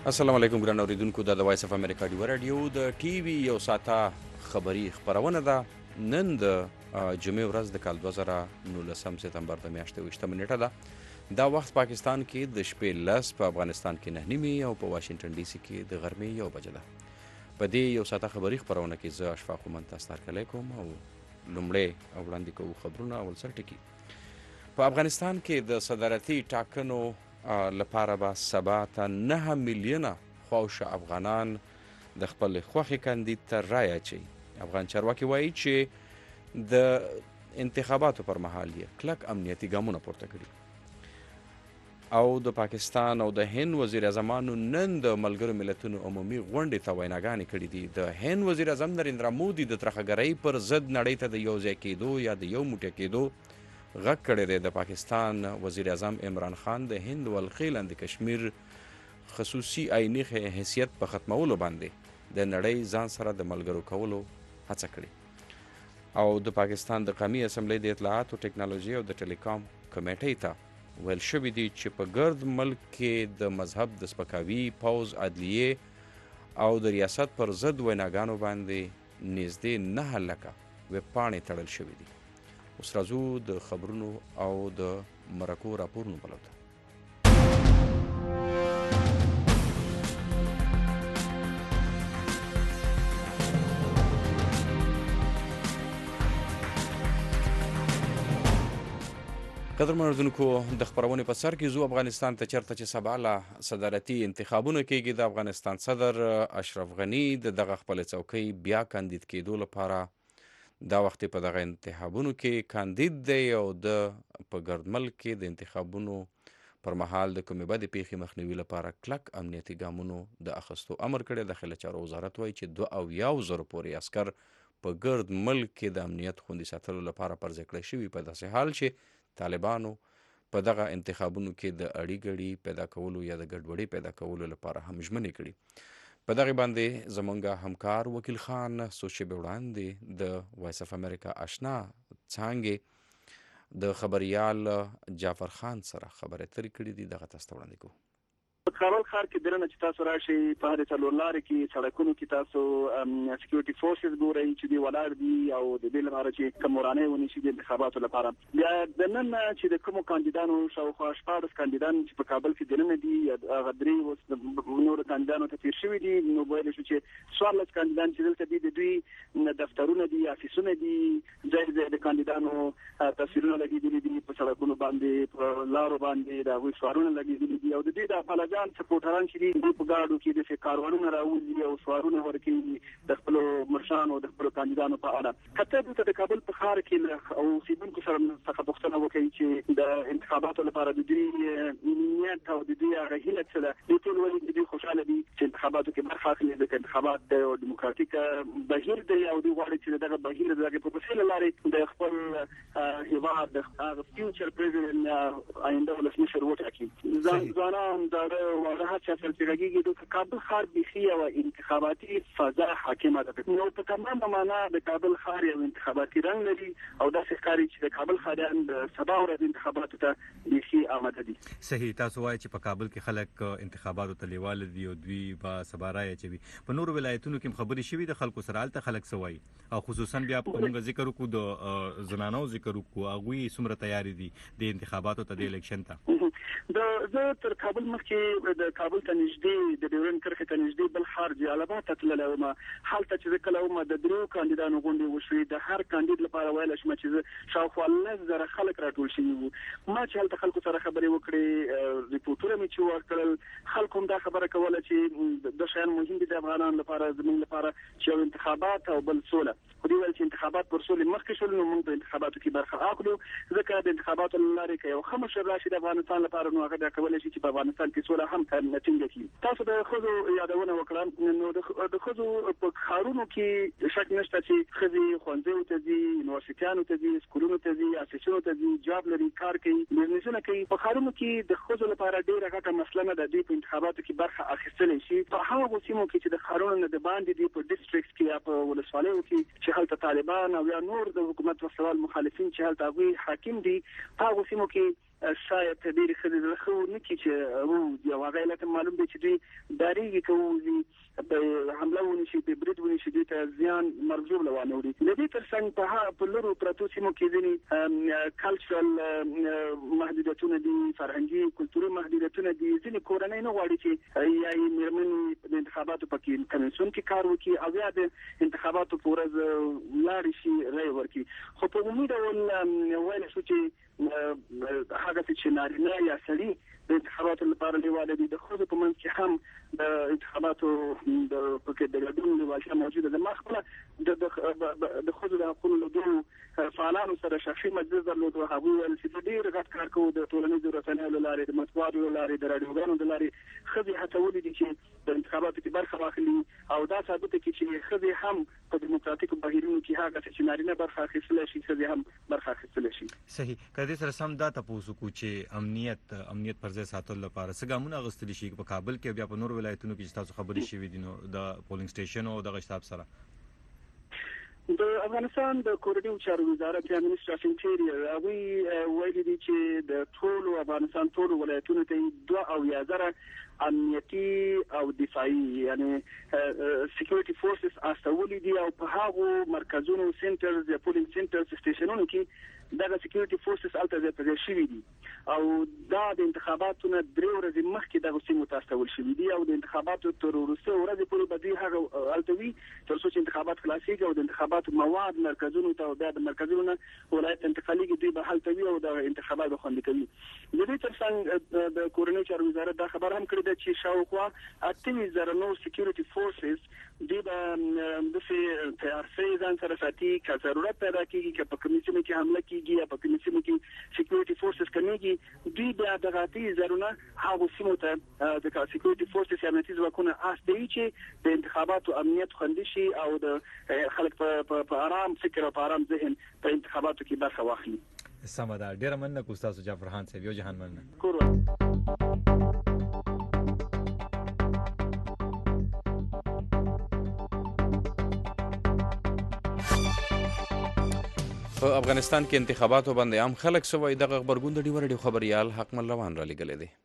السلام علیکم ګران اوریدونکو د وایس اف امریکا دی رادیو د ټي وي یو ساته خبری خبرونه ده. نن د جمعې ورځ د کال 2019 سپتمبر د میاشتې 28 نیټه ده. دا وخت پاکستان کې د شپې 10 په افغانستان کې 9 او په واشنگټن ډي سي کې د غرمې 1 بجه ده. په دې یو ساته خبری خبرونه کې زه اشفاق مومن تاسو ته کلی کوم او لومړی وړاندې کوو خبرونه. اول سر ټکی په افغانستان کې د صدارتي ټاکنو لپاره به سبا ته 9 میلیونه خواوشه افغانان د خپل خوښې کاندید ته رایه اچوي. افغان چارواکي وایي چې د انتخاباتو پر مهال یې کلک امنیتي ګامونه پورته کړي او د پاکستان او د هند وزیر اعظمانو نن د ملګرو ملتونو عمومي غونډې ته ویناګانې کړي دي. د هند وزیر اعظم نریندرا مودي د ترخګرۍ پر ضد نړۍ ته د یو ځای کېدو یا د یو موټی کېدو غږ کړی دی. د پاکستان وزیر اعظم عمران خان د هند والخیل اند کشمیر خصوصي آئینی حیثیت په ختمولو باندې د نړۍ ځان سره د ملګرو کولو هڅه کړې او د پاکستان د قومي اسمبلی د اطلاعات او ټکنالوژي او د ټیلیکام کمیټې ته ویل شوي دي چې په ګرد ملک کې د مذهب د سپکاوي، پوز، عدلیې او د ریاست پر ضد ویناګانو باندې نږدې 9 لکه ویبپاڼې تړل شوي دي. اوس راځو د خبرونو او د مرکو راپورونو په لور. قدرمن اردوونکو د خبرونې په سر کې زو افغانستان ته چرته چې سبا له صدارتي انتخابونه کېږي. د افغانستان صدر اشرف غني دغه خپل څوکۍ بیا کاندید کېدو لپاره دا وخت په دغه انتخابونو کې کاندید دی او د په ګرد ملک کې د انتخابونو پر مهال د کومې بدې پیښې مخنیوي لپاره کلک امنیتي ګامونو د اخیستو امر کړی. داخله چارو وزارت وایي چې 22,000 پورې عسکر په ګرد ملک کې د امنیت خوندي ساتلو لپاره پر ځای کړی شوي، په داسې حال چې طالبانو په دغه انتخابونو کې د اړیګړي پیدا کولو یا د ګډوډۍ پیدا کولو لپاره هم ژمنې کړي. په دغه باندې زمونږ همکار وکیل خان څو شېبې وړاندې د وایس اف امریکا آشنا څانګې د خبریال جعفر خان سره خبرې اترې کړې دي. دغه تاسو ته وړاندې کوو. په کابل ښار کې دننه چې تاسو راشئ په هرې څلور لارې کې سړکونو کې تاسو سکیورټي فورسز ګورئ چې دوی ولاړ دي او د دې لپاره چې کوم ورانۍ ونیسي د انتخاباتو لپاره. بیا دننه چې د کومو کاندیدانو شاوخوا 14 کاندیدان چې په کابل کې دننه دي هغه درې اوس نورو کاندیدانو ته تېر شوي دي. نو ویلی شو چې 14 کاندیدان چې دلته دي د دوی دفترونه دي، افیسونه دي، ځای ځای د کاندیدانو تصویرونه لګېدلي دي په سړکونو باندې، په لارو باندې د هغوی سوارونه لګېدلي دي او د دوی د پلویان سپورټران چې دي په ګاډو کې د کاروانونه راوځي او سوارونه ورکوي د خپلو مشرانو د خپلو کاندیدانو په اړه. که ته دلته د کابل په ښار کې او اوسېدونکو سره څخه پوښتنه وکړي چې د انتخاباتو لپاره د دوی نیت او د دوی هغه هیله څه ده، دوی ټول وایي چې دوی خوشحاله دي چې انتخاباتو کې برخه اخلي، ځکه انتخابات د یو ډیموکراتیک بهیر دی او دوی غواړي چې دغه بهیر د هغې په وسیلې له لارې د خپل هېواد د هغه فیوچر پرزیدنټ آینده ولسمشر وټاکي. ځوانان زاړه واړه هر چا سره چې غږېږي د کابل ښار بیخي یوه انتخاباتي فضا حاکمه ده. نو په تمامه معنا د کابل ښار یو انتخاباتي رنګ لري او داسې ښکاري چې د کابل ښاریان د سبا ورځ انتخاباتو ته بیخي آماده دي. صحیح. تاسو وایئ چې په کابل کې خلک انتخاباتو ته لیواله دي او دوی به سبا رایه اچوي. په نورو ولایتونو کې هم خبرې شوي د خلکو سره، هلته خلک څه وایي او خصوصا بیا موږ ذکر وکړو د زنانو ذکر وکړو، هغوی څومره تیارې دي د انتخاباتو ته د الیکشن ته؟ زه تر کابل مخکې د کابل ته نږدې د ډیورنډ کرښې ته نږدې بل ښار جلالاباد ته تللی وم. هلته چې زه کله وم د درېو کاندیدانو غونډې وشوې. د هر کاندید لپاره ویلی شم چې زه شاوخوا 10,000 خلک راټول شوي وو. ما چې هلته خلکو سره خبرې وکړې، ریپورټونه مې چې ورکړل، خلکو هم دا خبره کوله چې د شیان مهم دي د افغانانو لپاره، زموږ لپاره چې یو انتخابات او بل سوله. خو دوی ویل چې انتخابات پر سولې مخکې شول نو موږ په انتخاباتو کې برخه اخلو، ځکه د انتخاباتو له لارې که یو ښه مشر راشي د افغانستان لپاره نو هغه دا کولی شي چې په افغانستان کې سوله هم ټینګه کړي. تاسو د ښځو یادونه وکړه، نو د ښځو په ښارونو کې شک نشته چې ښځې ښوونځیو ته ځي، یونیورسټیانو ته ځي، سکولونو ته ځي، افیسونو ته ځي، جاب لري، کار کوي، بزنسونه کوي. په ښارونو کې د ښځو لپاره ډېره غټه مسله نه ده، دوی په انتخاباتو کې برخه اخیستلی شي. په هغو سیمو کې چې د ښارونو نه د باندې دي، په ډسټرکټس کې یا په ولسوالیو کې چې هلته طالبان او یا نور د حکومت وسوال مخالفین چې هلته هغوی حاکم دي، په هغو سیمو کې شاید ډېرې ښځې زړه ښه نه کړي چې ووځي، او هغه علت معلوم دی چې دوی ډارېږي که ووځي په حمله ونشي، په برید ونشي، دوی ته زیان مرګ ژوبله وانه وړي. د دې تر څنګ په لرو پرتو سیمو کې ځینې کلچرل محدودیتونه دي، فرهنګي کلتوري محدودیتونه دي. ځینې کورنۍ نه غواړي چې یا یې مېرمنې د انتخاباتو په کمیسیون کې کار وکړي او یا د انتخاباتو په ورځ لاړې شي رایې ورکړي. خو په عمومي ډول ویلی شو چې هغه چې نارینه یا سړي د انتخاباتو لپاره لیواله دي، د ښځو په منځ کې هم د انتخاباتو د پکې د ګډون لیوالتیا موجوده ده. ما خپله د ښځو د حقونو له دوو فعالانو سره شخصي مجلس درلود، هغوی ویل چې ډېر غټ کار کوو د ټولنیزو رسنیو له لارې، د مطبوعاتو له لارې، د راډیوګانو له لارې ښځې هڅولي دي چې د انتخاباتو کې برخه واخلي، او دا ثابته کړي چې ښځې هم په دیموکراتیکو بهیرونو کې هغه چې نارینه برخه اخیستلی شي، ښځې هم برخه اخیستلی شي. صحیح. که دې سره سم دا تپوس وکړو چې امنیت پر ځای ساتلو لپاره څه ګامونه اخیستلی شي په کابل کې او بیا په نورو ولایتونو کې چې تاسو خبرې شوي دي نو د پولینګ سټیشن او دغه شتاب سره؟ د افغانستان د کورنیو چارو وزارت یا منسټر اف انټیریر هغوی ویلي دي چې د ټولو افغانستان ټولو ولایتونو ته 2,000 امنیتي او دفاعي یعنی سکیورټي فورسز استولي دي، او په هغو مرکزونو سنټرز یا پولینګ سنټرز سټیشنونو کې دغه سکیورټي فورسز هلته ځای په ځای شوي دي، او دا د انتخاباتو نه 3 ورځې مخکې دغه سیمو ته استول شوي دي، او د انتخاباتو تر وروستۍ ورځې پورې به دوی هغه هلته وي تر څو چې انتخابات خلاصېږي او د انتخاباتو مواد مرکزونو ته او بیا د مرکزونو نه ولایت انتقالېږي، دوی به هلته وي او د انتخابات به خوندي کوي. د دې تر څنګ د کورنیو چارو وزارت دا خبر هم کړې ده چې شاوخوا 8,000 نور سکیورټي فورسز دوی به داسې تیار شوي ځان سره ساتي، که ضرورت پیدا کېږي، که په کومې سیمې کې حمله کېږي یا په کومې سیمو کې سکیورټي فورسز کمیږي، دوی بیا دغه 8,000 هغو سیمو ته د سکیورټي فورسز یا امنیتي ځواکونه استوي چې د انتخاباتو امنیت خوندي شي او د خلک په آرام فکر او په آرام ذهن په انتخاباتو کې برخه واخلي. سمه ده. ډېره مننه کوم ستاسو جعفر خان صاحب، یو جهان مننه. په افغانستان کې انتخاباتو باندې عام خلک څه وایي، دغه غبرګون د ډیوه راډیو خبریال حکمل روان را لېږلی دی.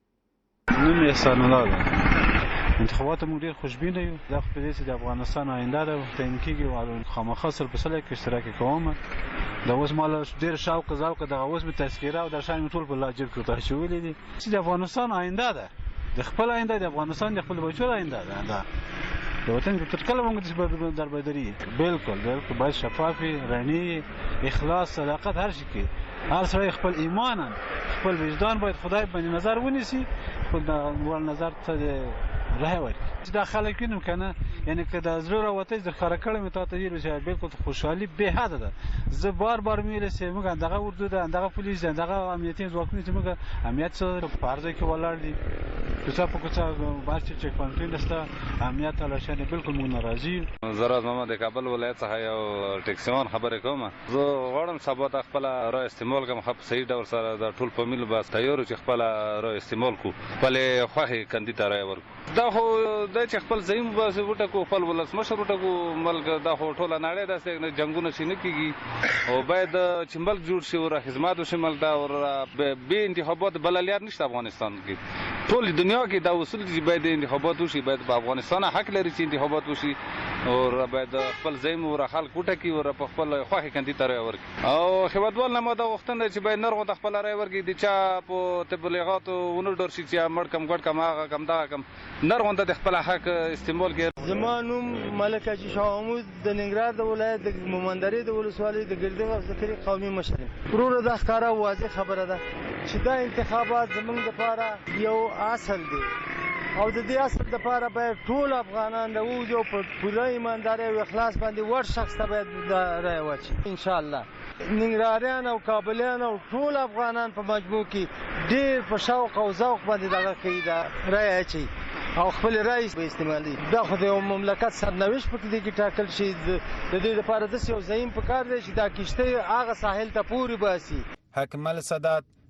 نوم یې احسان الله ده. انتخابات موږ ډېر خوشبینه یو، دا خو په دې چې د افغانستان آینده ده تعیین کېږي، او خامخا سرپسلی کې اشتراک کوم. دا اوس ما له ډېر شوق ذوق دغه اوس مې تذکیره او دا شیان مې ټول په لاجب کې ورته اچولي دي چې د افغانستان آینده ده، د خپل آینده، د افغانستان د خپل بچو آینده ده. دا د وطن تر کله موږ د دربدري بالکل باید شفافي، رڼې، اخلاص، صداقت، هر شي کې هر سړی خپل ایمان خپل وجدان باید خدای باندې نظر ونیسي، خپل د نظر ته راه ورکړي. دا خلک وینم که نه، یعنی که د زړه راوتی در ښکاره کړی مې تا ته ویلو چې بالکل خوشحالي بې حده ده. زه بار مې ویلې چې موږ همدغه اردو ده، همدغه پولیس ده، همدغه امنیتي ځواکونه چې موږ امنیت څه په هر ځای کې ولاړ دي، کوڅه په کوڅه هر چې چک پوینټونه شته، امنیت علا شان بالکل موږ ناراضي یو. زه راز محمد د کابل ولایت څخه یو ټیکسیوان خبرې کوم. زه غواړم سبا ته خپله رایه استعمال کړم، په صحیح ډول سره د ټول فامیل به تیار یو چې خپله رایه استعمال کړو، خپلې خوښې کندي ته رایه ورکړو. دا خو دا چې خپل ځای مو باسي وټاکو، خپل ولسمشر وټاکو، ملک دا خو ټوله نړۍ داسې جنګونه چې نه کېږي، او باید چې ملک جوړ شي او خدمات وشي ملک ته، او بې انتخابات بله لار نشته افغانستان کې. ټول دنیا کې دا اصول دي چې باید انتخابات وشي، باید په افغانستان حق لري چې انتخابات وشي، او باید خپل ځای مو ور خلک وټاکي او په خپل خوښې کندي ته رایه ورکړي. او هېوادوال نه ما دا غوښتنه چې باید نر غونډه خپله رایه ورکړي، د چا په تبلیغاتو ونه ډور شي چې مړ کم ګډ کم هغه کم دغه کم، نر غونډه د خپل حق استعمال کړي. زما نوم ملک حاجي شاه محمود د ننګرهار د ولایت د مومندرې د ولسوالۍ د ګردې غوث ذکري قومي مشر یم. وروره دا ښکاره واضح خبره ده چې دا انتخابات زموږ دپاره یو اصل دی، او د دې اصل دپاره باید ټول افغانان راووځي او په پوره ایماندارۍ او اخلاص باندې وړ شخص ته باید رایه واچي. انشاءالله ننګرهاریان او کابلیان او ټول افغانان په مجموع کې ډېر په شوق او ذوق باندې دغه کوي، دا رایه اچوي او خپل رایې به استعمالوي. دا خو د یو مملکت سرنوشت په دې کې ټاکل شي. د دې لپاره داسې یو زعیم پکار دی چې دا کښتۍ هغه ساحل ته پورې باسي. حکمل سادات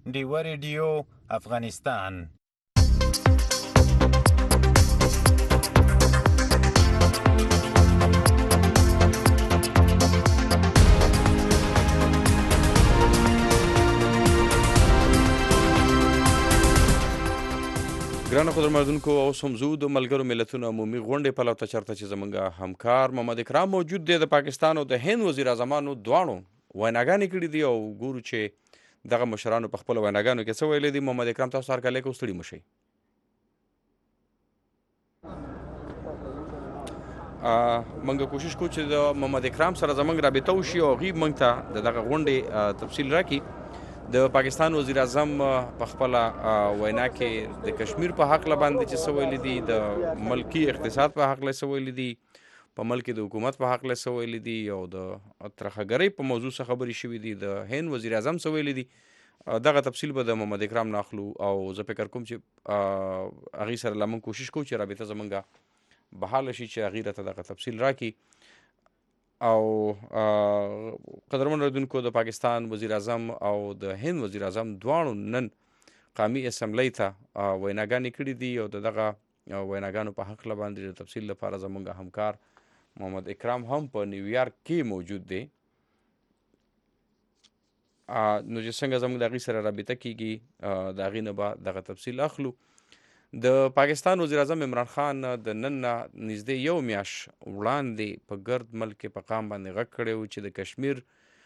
ډیوه ریډیو افغانستان. ګرانو قدرمنونکو، اوس هم زه د ملګرو ملتونو عمومي غونډې په لور ته چېرته چې زموږ همکار محمد اکرام موجود دی. د پاکستان او د هند وزیر اعظمانو دواړو ویناګانې کړي دي او ګورو چې دغه مشرانو په خپلو ویناګانو کې څه ویلي دي. محمد اکرام، تاسو هرکلی کوو، ستړي مه شئ. موږ کوشش کوو چې د محمد اکرام سره زموږ رابطه وشي او هغوی موږ ته د دغه غونډې تفصیل راکړي. د پاکستان وزیر اعظم په خپله وینا کې د کشمیر په حقله باندې چې څه ویلي دي، د ملکي اقتصاد په حقله څه ویلي دي، په ملک کې د حکومت په حقله څه ویلي دي، او د ترهګرۍ په موضوع څه خبرې شوي دي، د هند وزیر اعظم څه ویلي دي. دغه تفصیل به د محمد اکرام نه اخلو او زه فکر کوم چې هغې سره لا موږ کوشش کوو چې رابطه زموږ بحاله شي چې هغې راته دغه تفصیل راکړي. او قدرمن اورېدونکو، د پاکستان وزیر اعظم او د هند وزیر اعظم دواړو نن قومي اسمبلۍ ته ویناګانې کړي دي او د دغه ویناګانو په هکله باندې د تفصیل لپاره زموږ همکار محمد اکرام هم په نیویارک کې موجود دی. نو چې څنګه زموږ د هغې سره رابطه کېږي، د هغې نه به دغه تفصیل اخلو. د پاکستان وزیر اعظم عمران خان د نن نه نږدې یو میاشت وړاندې په ګرد ملک کې په قام باندې غږ کړی و چې د کشمیر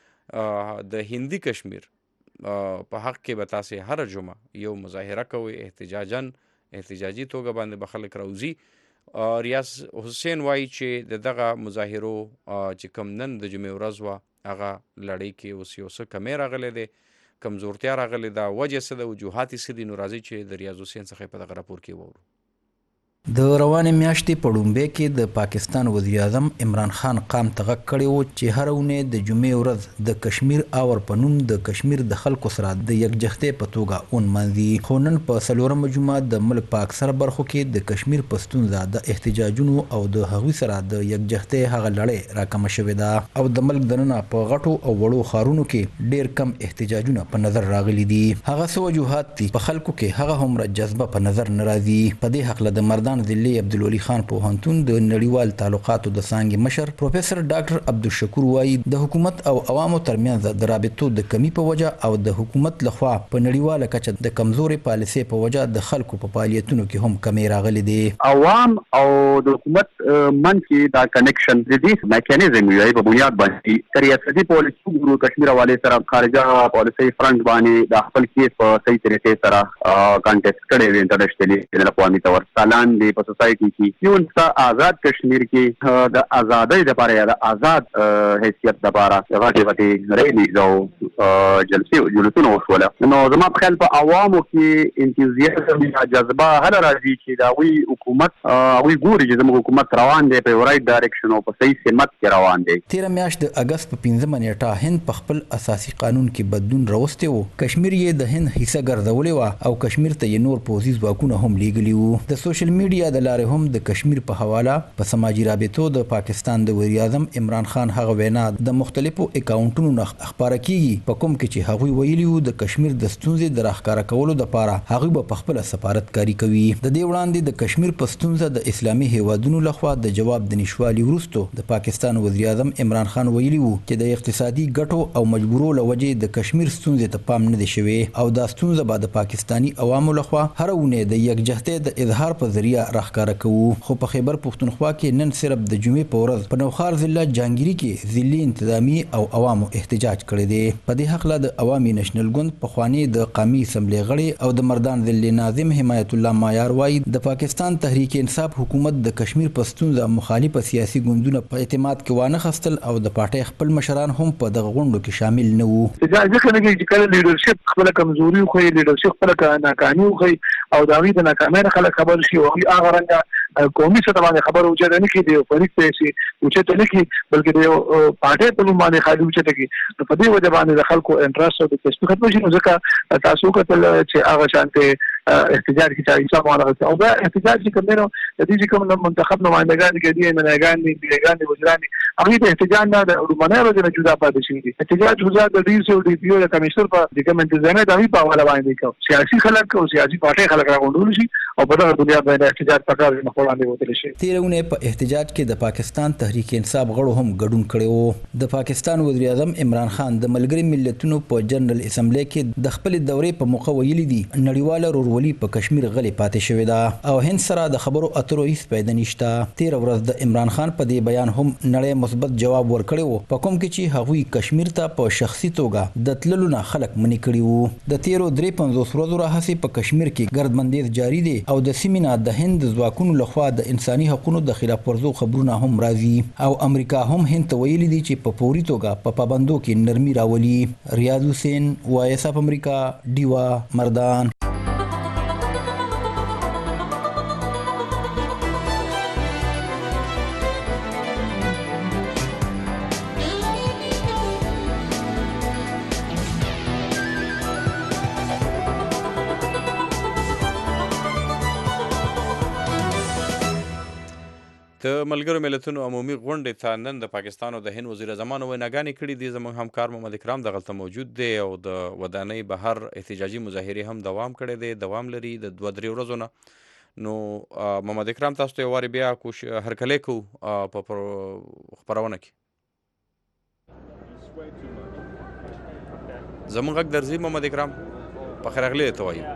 د هندي کشمیر په حق کې به تاسې هره جمعه یو مظاهره کوئ، احتجاجي توګه باندې به خلک راوځي. ریاض حسین وایي چې د دغه مظاهرو چې کوم نن د جمعې ورځ وه، هغه لړۍ کې اوس یو څه کمی راغلی دی، کمزورتیا راغلی ده. وجه څه ده، وجوهات یې څه دي؟ نو راځئ چې د ریاض حسین څخه په دغه راپور کې وورو. د روانې میاشتې په لومړۍ کې د پاکستان وزیر اعظم عمران خان قام ته غږ کړی و چې هره اونۍ د جمعې ورځ د کشمیر اور په نوم د کشمیر د خلکو سره د یکجهتۍ په توګه ونمانځي. خو نن په 4مه جمعه د ملک په اکثره برخو کې د کشمیر په ستونزه د احتجاجونو او د هغوی سره د یکجهتۍ هغه لړۍ راکمه شوې ده او د ملک دننه په غټو او وړو ښارونو کې ډېر کم احتجاجونه په نظر راغلي دي. هغه څه وجوهات دي په خلکو کې هغه هومره جذبه په نظر نه راځي. په دې هکله د مردان ضلعي عبدالولي خان پوهنتون د نړیوال تعلقاتو د څانګې مشر پروفیسر ډاکټر عبدالشکور وایي د حکومت او عوامو ترمنځ د رابطو د کمی په وجه او د حکومت لخوا په نړیواله کچه د کمزورې پالیسۍ په وجه د خلکو په فعالیتونو کې هم کمی راغلي دي. عوام او د حکومت من کې دا کنیکشن د دې میکانیزم یې په بنیاد باندې ریاستي پالیسي ګورو کشمیر حواله سره خارجه پالیسي فرنٹ باندې د خپل کیس په صحیح طریقې سره کانټیکټ کړي وي انټرنیشنلی د اقوامي تور سالان دی په سوسایټي کې یو آزاد کشمیر کې د آزادۍ لپاره یا د آزاد حیثیت لپاره غټي ریلیز او جلسونه وشوله. نو زما په خیال په عوامو کې انتوزیازم یا جذبه هله راځي چې دا وی حکومت وی ګوري چې زموږ حکومت روان دی په رائټ ډایرکشن او په صحیح سمت کې روان دی. 13 میاشت د اگست په 15 نیټه هند په خپل اساسي قانون کې بدلون راوستی وو. کشمیر یې د هند حصہ ګرځولې و او کشمیر ته یې نور پوځي ځواکونه هم لیږلي وو. د سوشل میډیا د لارې هم د کشمیر په حواله په سماجی رابطو د پاکستان د وزیر اعظم عمران خان هغه وینا د مختلفو اکاونټونو نه خبره کیږي په کوم کې چې هغوی ویلي وو د کشمیر د ستونزې د راښکاره کولو لپاره هغوی به په خپل سفارتکاري کوي. د دې وړاندې د کشمیر په ستونزه د اسلامي هیوادونو لخوا د جواب د نشوالي وروسته د پاکستان وزیر اعظم عمران خان ویلي وو چې د اقتصادي ګټو او مجبورو لوجې د کشمیر ستونزې ته پام نه دی شوی او دا ستونزه به د پاکستانی عوامو لخوا هر اونۍ د یکجهتۍ د اظهار په ذریعہ راښکاره کوو. خو په خیبر پښتونخوا کې نن صرف د جمعې په ورځ په نوخار ضلع جانګيري کې ضلعي انتظامی او عوامو احتجاج کړی دی. په دې حق له د عوامي نېشنل ګوند پخوانی د قومي اسمبلی غړي او د مردان ضلع ناظم حمایت الله مایار وایي د پاکستان تحریک انصاف حکومت د کشمیر په ستونزه مخالفه سیاسي ګوندونه په اعتماد کې وانه خستل او د پارټۍ خپل مشران هم په دغه غونډو کې شامل نه وو. ځکه چې کله لیډرشپ خپل کمزوري خو لیډرشپ خپل ناکامي خو او دا وی د ناکامۍ خلک خبر شي او هغه رنګ قومي سطح باندې خبر اوچته نه کیږي او فریق پیسې اوچته نه کیږي بلکې د پارټۍ په نوم باندې خالي اوچته کیږي. په دې وجه باندې د خلکو انټرست او د تشویق ختم شي. ځکه تاسو کتل چې هغه شانته احتجاج کې چې ایسا مونږ او دا احتجاج چې کوم نو د دې کوم منتخب نمائندگان کې دي منایګان دي بیګان دي وزران هغه د احتجاج نه د رومانه وجه جدا پاتې شي احتجاج وزارت د ډي سي او ډي پی او د کمشنر په د کوم انتظامات د په حواله باندې کوي سیاسي خلک او سیاسي پارټي خلک راغونډول شي او په دغه بنیاد باندې احتجاج پکار نه وړاندې وتل شي. تیرونه په احتجاج کې د پاکستان تحریک انصاف غړو هم ګډون کړي وو. د پاکستان وزیر اعظم عمران خان د ملګری ملتونو په جنرال اسمبلی کې د خپل دورې په موقع ویلي دي نړیواله رورولي په کشمیر غلې پاتې شوې ده او هند سره د خبرو اترو هیڅ پیدا نشته. تیر ورځ د عمران خان په دې بیان هم نړۍ مثبت جواب ورکړی وو په کوم کې چې هغوی کشمیر ته په شخصي توګه د تللو نه خلک منې کړي وو. د تیرو 53 ورځو راهیسې په کشمیر کې ګردبندیز جاری دی او د سیمې نه د هند ځواکونو لخوا د انساني حقوقو د خلاف ورزو خبرونه هم راځي او امریکا هم هند ته ویلي دي چې په فوري توګه په پابندو کې نرمي راولي. ریاض حسین وایس اف امریکا ډیوا مردان. د ملګرو ملتونو عمومي غونډې ته نن د پاکستان او د هند وزیر اعظمانو ویناګانې کړي دي. زموږ همکار محمد اکرام دغلته موجود دی او د ودانۍ بهر احتجاجي مظاهرې هم دوام کړی دی، دوام لري د 2-3 ورځو نه. نو محمد اکرام تاسو ته یو وارې بیا هرکلی کوو په خپرونه کې. زموږ غږ درځي محمد اکرام؟ په خیر راغلی ته وایو.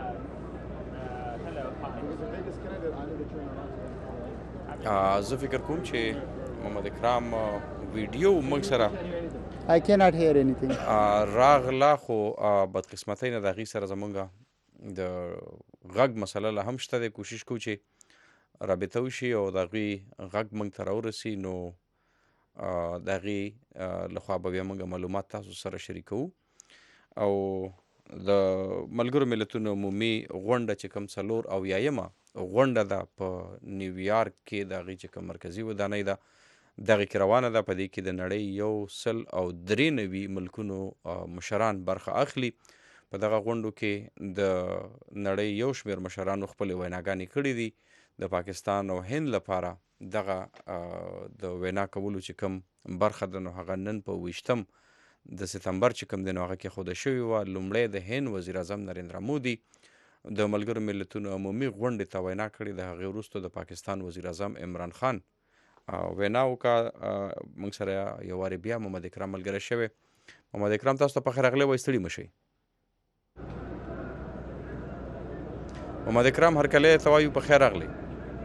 زه فکر کوم چې محمد اکرام ویډیو موږ سره I cannot hear anything. راغله خو بدقسمتۍ نه د هغې سره زمونږ د غږ مسله لا هم شته دی. کوشش کوو چې رابطه وشي او د هغې غږ موږ ته راورسي نو د هغې لخوا به بیا موږ معلومات تاسو سره شریکوو. او د ملګرو ملتونو عمومي غونډه چې کوم 4 غونډه ده په نیویارک کې د هغې چې کوم مرکزي ودانۍ ده دغې کې روانه ده. په دې کې د نړۍ 193 ملکونو مشران برخه اخلي. په دغه غونډو کې د نړۍ یو شمېر مشرانو خپلې ویناګانې کړي دي. د پاکستان او هند لپاره دغه د وینا کولو چې کوم برخه ده نو هغه نن په 20 د ستمبر چې کوم دی نو هغه کېښوده شوې وه. لومړی د هند وزیر اعظم نریندرا مودي د ملګرو ملتونو عمومي غونډې ته وینا کړې. د هغې وروسته د پاکستان وزیر اعظم عمران خان وینا وکړه. موږ سره یو وارې بیا محمد اکرام ملګری شوی. محمد اکرام تاسو ته په خیر راغلی وایي، ستړي مه شئ. محمد اکرام هرکلی ته وایو په خیر راغلی.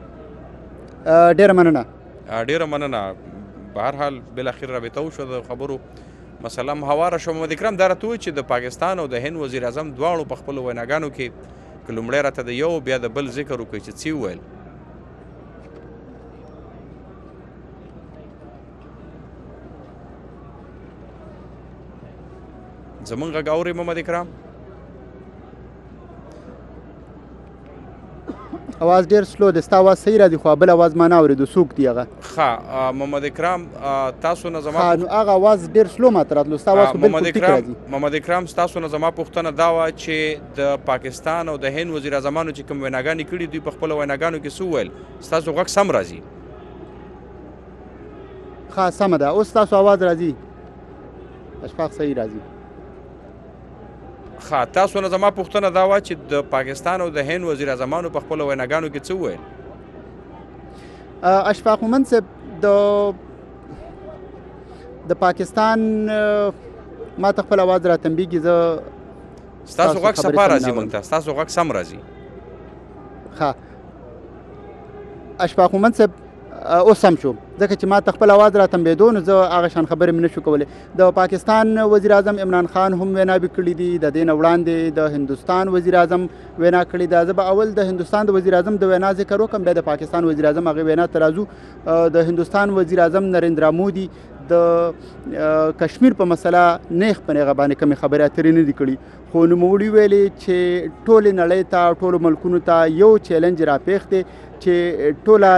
ډېره مننه. ډېره مننه. به هر حال بالاخره رابطه وشوه د خبرو مسله هم هواره شوه. محمد اکرام دا راته ووایي چې د پاکستان او د هند وزیر اعظم دواړو په خپلو ویناګانو کې که لومړی راته د یو بیا د بل ذکر وکړئ چې څه وویل. زمونږ غږ اورئ محمد اکرام؟ اواز ډېر سلو دی. ستا اواز صحیح راځي خو بل اواز ما نه اورېدو. څوک دی هغه؟ ښه محمد اکرام تاسو نه زما نو هغه اواز ډېر سلو ماته راتلو. ستا اواز خو بالکل ټیک راځي. محمد اکرام ستاسو نه زما پوښتنه دا وه چې د پاکستان او د هند وزیر اعظمانو چې کوم ویناګانې کړي دوی په خپلو ویناګانو کې څه وویل؟ ستاسو غږ سم راځي؟ ښه سمه ده. اوس ستاسو اواز راځي؟ اشفاق صحیح راځي. ښه تاسو نه زما پوښتنه دا وه چې د پاکستان او د هند وزیر اعظمانو په خپلو ویناګانو کې څه وویل؟ اشفاق مومند صاحب د پاکستان ما ته خپل اواز را تنبیږي. زه ستاسو غږ صفا راځي موږ ته، ستاسو غږ سم راځي. ښه اشفاق مومند صاحب اوس سم شو ځکه چې ما ته خپل اواز را تنبېدو نو زه هغه شان خبرې مې نشو کولی. د پاکستان وزیر اعظم عمران خان هم ویناوې کړي دي. د دې نه وړاندې د هندوستان وزیر اعظم وینا کړې ده. زه به اول د هندوستان د وزیر اعظم د وینا ذکر وکړم، بیا د پاکستان وزیر اعظم هغې وینا ته راځو. د هندوستان وزیر اعظم نریندرا مودي د کشمیر په مسله نیغ په نیغه باندې کومې خبرې اترې نه دي کړي خو نوموړي ویلې چې ټولې نړۍ ته ټولو ملکونو ته یو چیلنج راپېښ دی چې ټوله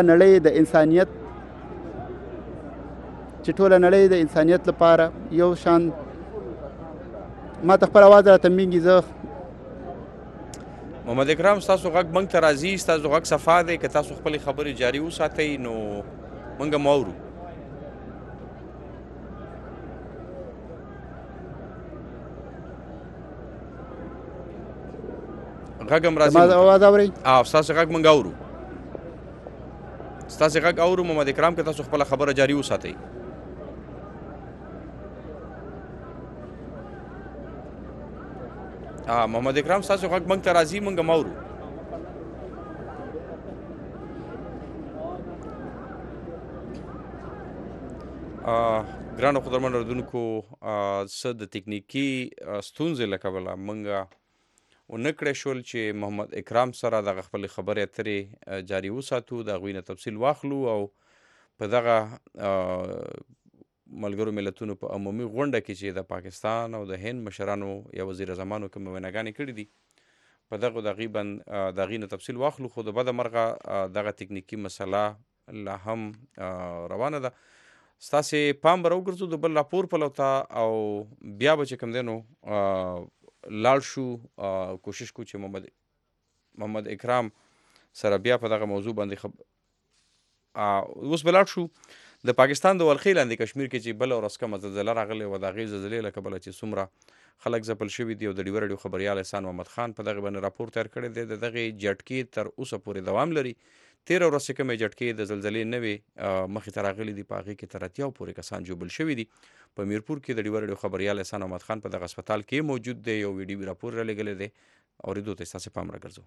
نړۍ د انسانیت لپاره یو شان. ما ته خپل اواز را تنبیږي. زه محمد اکرام ستاسو غږ موږ ته راځي، ستاسو غږ صفا دی، که تاسو خپلې خبرې جاري وساتئ نو موږ هم واورو. غږ هم راځي، آواز اورئ؟ ستاسو غږ موږ اورو، ستاسو غږ اورو محمد اکرام، که تاسو خپله خبره جاري وساتئ. محمد اکرام ستاسو غږ موږ ته راځي، موږ هم اورو. ګرانو قدرمنو اورېدونکو، څه د تکنیکي ستونزې له کبله موږ ونه کړی شول چې محمد اکرام سره دغه خپلې خبرې اترې جاري وساتو، د هغوی نه تفصیل واخلو او په دغه ملګرو ملتونو په عمومي غونډه کې چې د پاکستان او د هند مشرانو یا وزیر اعظمانو کومې ویناګانې کړي دي په دغه د هغې نه تفصیل واخلو. خو د بده مرغه دغه تکنیکي مسله لا هم روانه ده. ستاسې پام به راوګرځو د بل راپور پلو ته او بیا به چې کوم دی نو لاړ شو، کوشش کو چې محمد اکرام سره بیا په دغه موضوع باندې اوس به لاړ شو د پاکستان د ولخې لاندې کشمیر کې چې بله ورځ کومه زلزله راغلې وه، د هغې زلزلې له کبله چې څومره خلک ځپل شوي دي او د ډیوه راډیو خبریال احسان محمد خان په دغې باندې راپور تیار کړی دی. د دغې جټکې تر اوسه پورې دوام لري. 13 ورځ چې کومې جټکې د زلزلې نوې مخې ته راغلي دي، په هغې کې تر 80 پورې کسان ژوبل شوي دي. په میرپور کې د ډیوه راډیو خبریال احسان محمد خان په دغه هسپتال کې موجود دی، یو ویډیو راپور رالیږلی دی، اورېدو ته ستاسې پام راګرځو.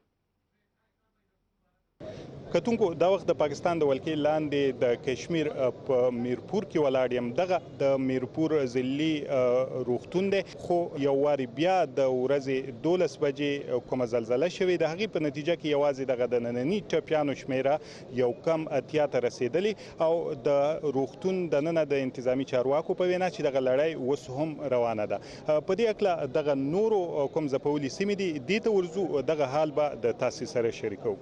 کتونکو دا وخت د پاکستان د ولکې لاندې د کشمیر په میرپور کې ولاړ یم. دغه د میرپور ضلعي روغتون دی، خو یو وارې بیا د ورځې 12 بجې کومه زلزله شوې د هغې په نتیجه کې یوازې دغه د ننني ټپیانو شمیره یو کم 80 ته رسېدلې او د روغتون دننه د انتظامی چارواکو په وینا چې دغه لړۍ اوس هم روانه ده. په دې هکله دغه نورو کوم ځپولي سیمې دي، دې ته ورځو، دغه حال به د تاسې سره شریکو.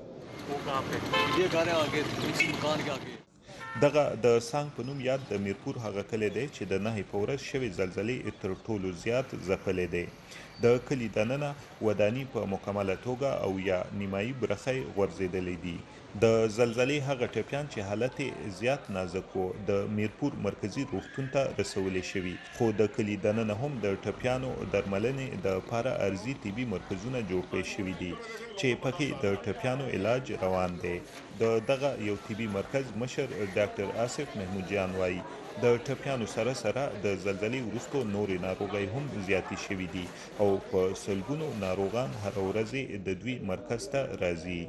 دغه د سانګ په نوم یاد د میرپور هغه کلی دی چې د 9 په ورځ شوې زلزلې تر ټولو زیات ځپلی دی. د کلي دننه وداني په مکمله توګه او یا نیمایي برخه غورځېدلی دي. د زلزلې هغه ټپیان چې حالت زیات نازک و د میرپور مرکزي روغتون ته رسولې شوي، خو د کلي دننه هم د ټپیانو درملنې د پاره ارزي طبي مرکزونه جوړ کړي شوي دي چې پکې د ټپیانو علاج روان دی. د دغه یو طبي مرکز مشر ډاکټر آصف محمود جان وایي د ټپیانو سره سره د زلزلې وروسته نورې ناروغۍ هم زیاتې شوي دي او په سلګونو ناروغان هر ورځ د دوی مرکز ته راځي.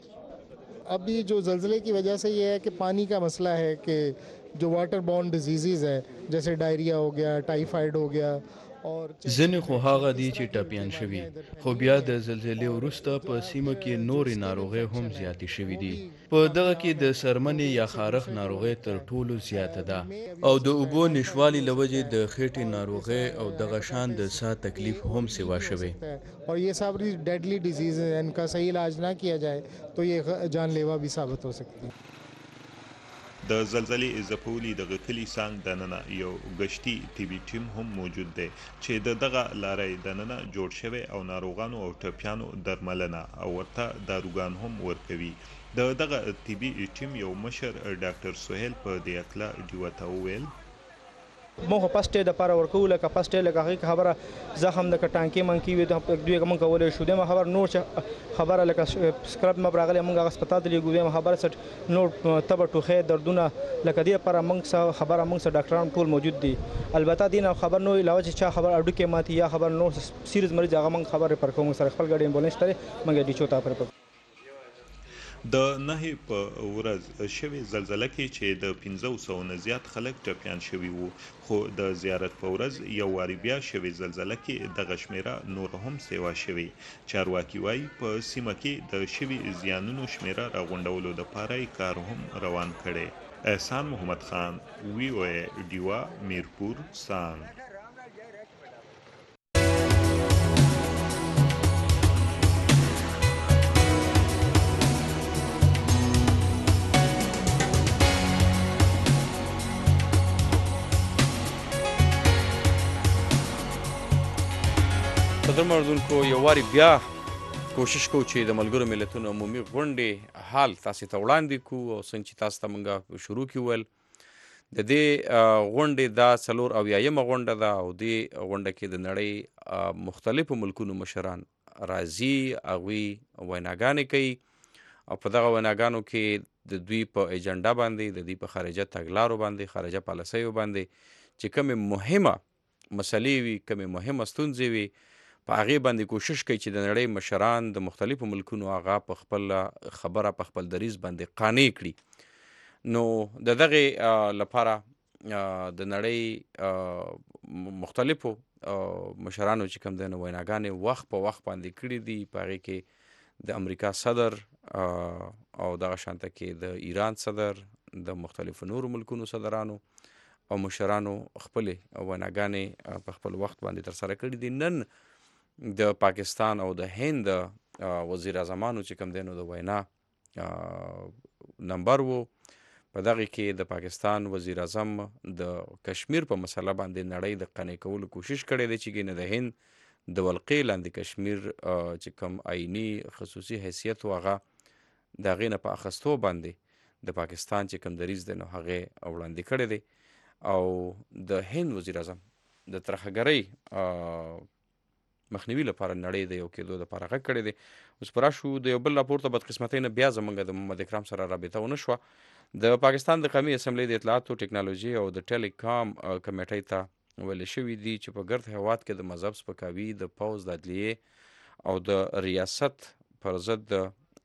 अभी जो ज़लज़ले की वजह से ये है कि पानी का मसला है कि जो वाटर बॉर्न डिजीज़ है जैसे डायरिया हो गया, टाइफाइड हो गया ځینې خو هغه دي چې ټپیان شوي، خو بیا د زلزلې وروسته په سیمه کې نورې ناروغۍ هم زیاتې شوي دي. په دغه کې د سرمنې یا خارښ ناروغۍ تر ټولو زیاته ده او د اوبو نشوالي له وجې د خېټې ناروغۍ او دغه شان د ساه تکلیف هم سوا شوی. और ये सब डेडली डिजीज़ है, इनका सही इलाज ना किया जाए तो ये जानलेवा भी साबित हो सकती है. د زلزلې ځپولي دغه کلي سانګ دننه یو گشتي طبي ټیم هم موجود دی چې دغه لارۍ دننه جوړ شوی او ناروغانو او ټپیانو درملنه او ورته داروګان هم ورکوي. دغه طبي ټیم یو مشر ډاکټر سهیل په دې اکله ډیوه ته وویل مونږ فسټ ایډ لپاره ورکوو، لکه فسټ ایډ لکه هغې خبره زخم لکه ټانکې منکې وي دوی مونږ کولی شو. دویمه خبره نور چې خبره لکه سکرب مب راغلی مونږ هغه هسپتال ته لیږو. دویمه خبره نور تبه ټوخی دردونه لکه دې لپاره مونږ خبره مونږ سره ډاکټران ټول موجود دي. البته دې نه خبر نو علاوه چې چا خبر اډوکې ماتي یا خبر نور سیریز مریض هغه مونږ خبر ریفر کوو. مونږ سره خپل ګاډي امبولانس لري، مونږ یې ډیچو ته پرېږدو. د 9 په ورځ شوې زلزله کې چې د 500 نه زیات خلک ټپیان شوي وو، خو د زیارت په ورځ یو وارې بیا شوې زلزله کې دغه شمیره نور هم سیوا شوې. چارواکي وایي په سیمه کې د شوي زیانونو شمیره راغونډولو دپاره کار هم روان کړی. احسان محمد خان، VOA ډیوه، میرپور، سانګ. قدرمنو اورېدونکو، یو وارې بیا کوشش کوو چې د ملګرو ملتونو عمومي غونډې حال تاسو ته وړاندې کوو او څنګه چې تاسو ته موږ شروع کې ویل د دې غونډې دا 84مه غونډه ده او دې غونډه کې د نړۍ مختلفو ملکونو مشران راځي، هغوی ویناګانې کوي او په دغه ویناګانو کې د دوی په ایجنډا باندې، د دوی په خارجه تګلارو باندې، خارجه پالیسیو باندې چې کومې مهمه مسلې وي، کومې مهمه ستونزې وي، په هغې باندې کوشش کوي چې د نړۍ مشران د مختلفو ملکونو هغه په خپل خبره په خپل دریځ باندې قانع کړي. نو د دغې لپاره د نړۍ مختلفو مشرانو چې کوم دی نو ویناګانې وخت په وخت باندې کړي دي. په هغې کې د امریکا صدر او دغه شانته کې د ایران صدر، د مختلفو نورو ملکونو صدرانو او مشرانو خپلې ویناګانې په خپل وخت باندې ترسره کړي دي. نن د پاکستان او د هند وزیر اعظمانو چې کوم دی نو د وینا نمبر وو. په دغه کې د پاکستان وزیر اعظم د کشمیر په مسله باندې نړۍ د قانع کولو کوشش کړی دی چې ګینه د هند د ولقې لاندې کشمیر چې کوم آئینی خصوصي حیثیت و هغه د هغې نه په اخیستو باندې د پاکستان چې کوم دریځ دی نو هغې وړاندې کړی دی او د هند وزیر اعظم د ترهګرۍ مخنیوي لپاره نړۍ د یو کېدو لپاره غږ کړی دی. اوس پر راشو د یو بل راپور ته بدقسمتۍ نه بیا زموږ د محمد اکرام سره رابطه ونه شوه. د پاکستان د قومي اسمبلۍ د اطلاعاتو ټکنالوژي او د ټیلیکام کمیټۍ ته ویل شوي دي چې په ګرد هیواد کې د مذهب سپکاوي، د پوځ، د عدلیې او د ریاست پر ضد د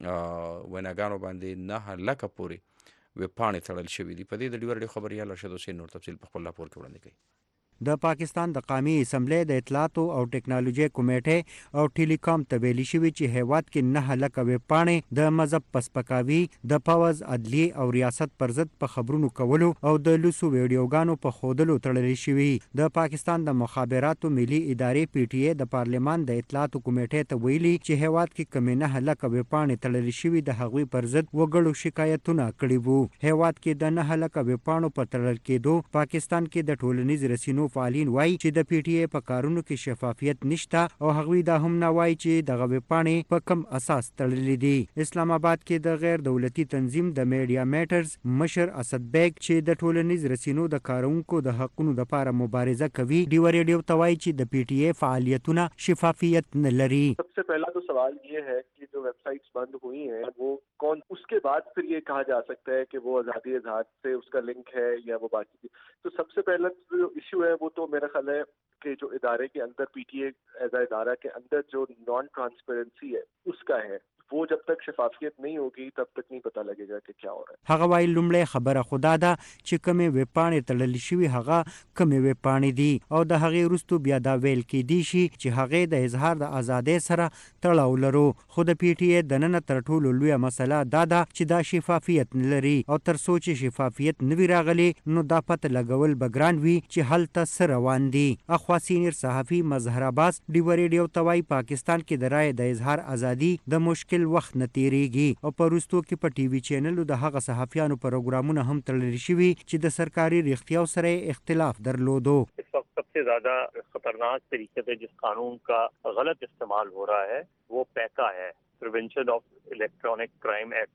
ویناګانو باندې 9 لکه پورې ویبپاڼې تړل شوي دي. په دې د ډیو راډیو خبریال راشد حسین نور تفصیل په خپل راپور کې وړاندې کوي. د پاکستان د قومي اسمبلی د اطلاعاتو او ټکنالوژي کمیټې او ټیلیکام ته ویلي شوي چې هیواد کې 9 لکه ویبپاڼې د مذهب په سپکاوي، د پوځ، عدلیې او ریاست پر ضد په خبرونو کولو او د لوسو ویډیوګانو په ښودلو تړلې شوي. د پاکستان د مخابراتو ملي ادارې PTA د پارلمان د اطلاعاتو کمیټې ته ویلي چې هیواد کې کمې 9 لکه ویبپاڼې تړلې شوي د هغوی پر ضد وګړو شکایتونه کړي وو. هیواد کې د 9 لکه ویبپاڼو په تړل کېدو پاکستان کې د ټولنیز رسنیو فعالین وایي چې د PTA په کارونو کې شفافیت نشته او هغوی دا هم نه وایي چې دغه ویبپاڼې په کوم اساس تړلې دي. اسلام آباد کې د غیر دولتي تنظیم د میډیا میټرز مشر اسد بیگ چې د ټولنیز رسنیو د کارونکو د حقونو لپاره مبارزه کوي ډیو ریډیو ته وایي چې د PTA فعالیتونه شفافیت نه لري. सबसे पहला तो सवाल ये है कि जो वेबसाइट्स बंद हुई हैं वो कौन, उसके बाद फिर ये कहा जा सकता है कि वो आज़ादी इज़हार से उसका लिंक है या वो बाकी. तो सबसे पहला जो इशू है वो तो मेरा ख्याल है कि जो इदारे के अंदर PTA एज अ इदारा के अंदर जो नॉन ट्रांसपेरेंसी है उसका है. वो जब तक शफाफियत नहीं होगी तब तक नहीं पता लगेगा कि क्या हो रहा है. هغه وايي لومړی خبره خدا ده چې کومې ویبپاڼې تړلې شوي هغه کومې ویبپاڼې دي او د هغې وروستو بیا دا ویل کیدی شي چې هغې د اظهار د ازادۍ سره تړاو لرو. خو د PTA دننه تر ټولو لویه مسله دا ده چې دا شفافیت نه لري او تر څو چې شفافیت نه وي راغلی نو دا پته لګول به ګران وي چې هلته څه روان دي. اخوا سینیر صحافي مظهر عباس ډیو ریډیو ته وایي پاکستان کې د رایې د اظهار ازادي د مشکل وخت نه تیریږي او په وروستو کې په TV چینلو د هغه صحافیانو پروګرامونه هم تړل شوي چې د سرکاري رښتیاو سره اختلاف درلودو. सबसे ज्यादा खतरनाक तरीके से जिस कानून का गलत इस्तेमाल हो रहा है वो पैका है, prevention of electronic crime act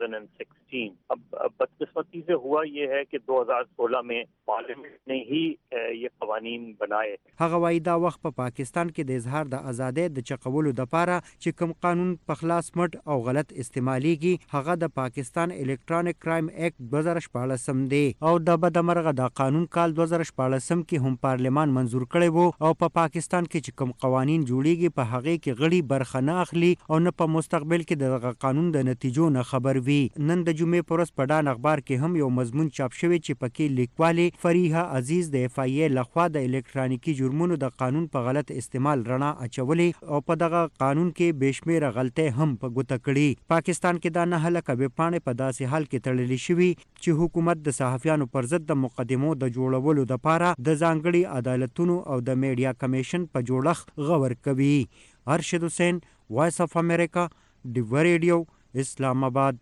2016. अब बदकिस्मती से हुआ ये है कि 2016 में पार्लियामेंट ने ही ये कवानीन बनाए. هغه وايي دا وخت په پاکستان کې د اظهار د ازادۍ د چقولو لپاره چې کوم قانون په خلاص مټ او غلط استعماليږي هغه د پاکستان الکترونیک کرایم ایکٹ 2014 دی او د بدمرغه د قانون کال 2014 کې هم پارلمان منزور کړی وو او په پاکستان کې چې کوم قوانین جوړیږي په هغه کې غړي برخه نه اخلي او نه په مستقبل کې د قانون د نتیجو نه خبر وي. نن د جمعې پر ورځ په ډان اخبار کې هم یو مضمون چاپ شوی چې پکې لیکوالې فریحه عزیز د FIA لخوا د الکترونیکي جرمونو د قانون په غلط استعمال رڼا اچولې او په دغه قانون کې بشمیره غلطۍ هم په ګوته کړي. پاکستان کې دا 9 لکه ویبپاڼې په داسې حال کې تړلې شوي چې حکومت د صحافیانو پر ضد د مقدمو د جوړولو لپاره د ځانګړي عدالتونو او د میډیا کمیشن په جوړښت غور کوي. ارشد حسین، وایس اف امریکا، ډیو ریډیو، اسلام آباد.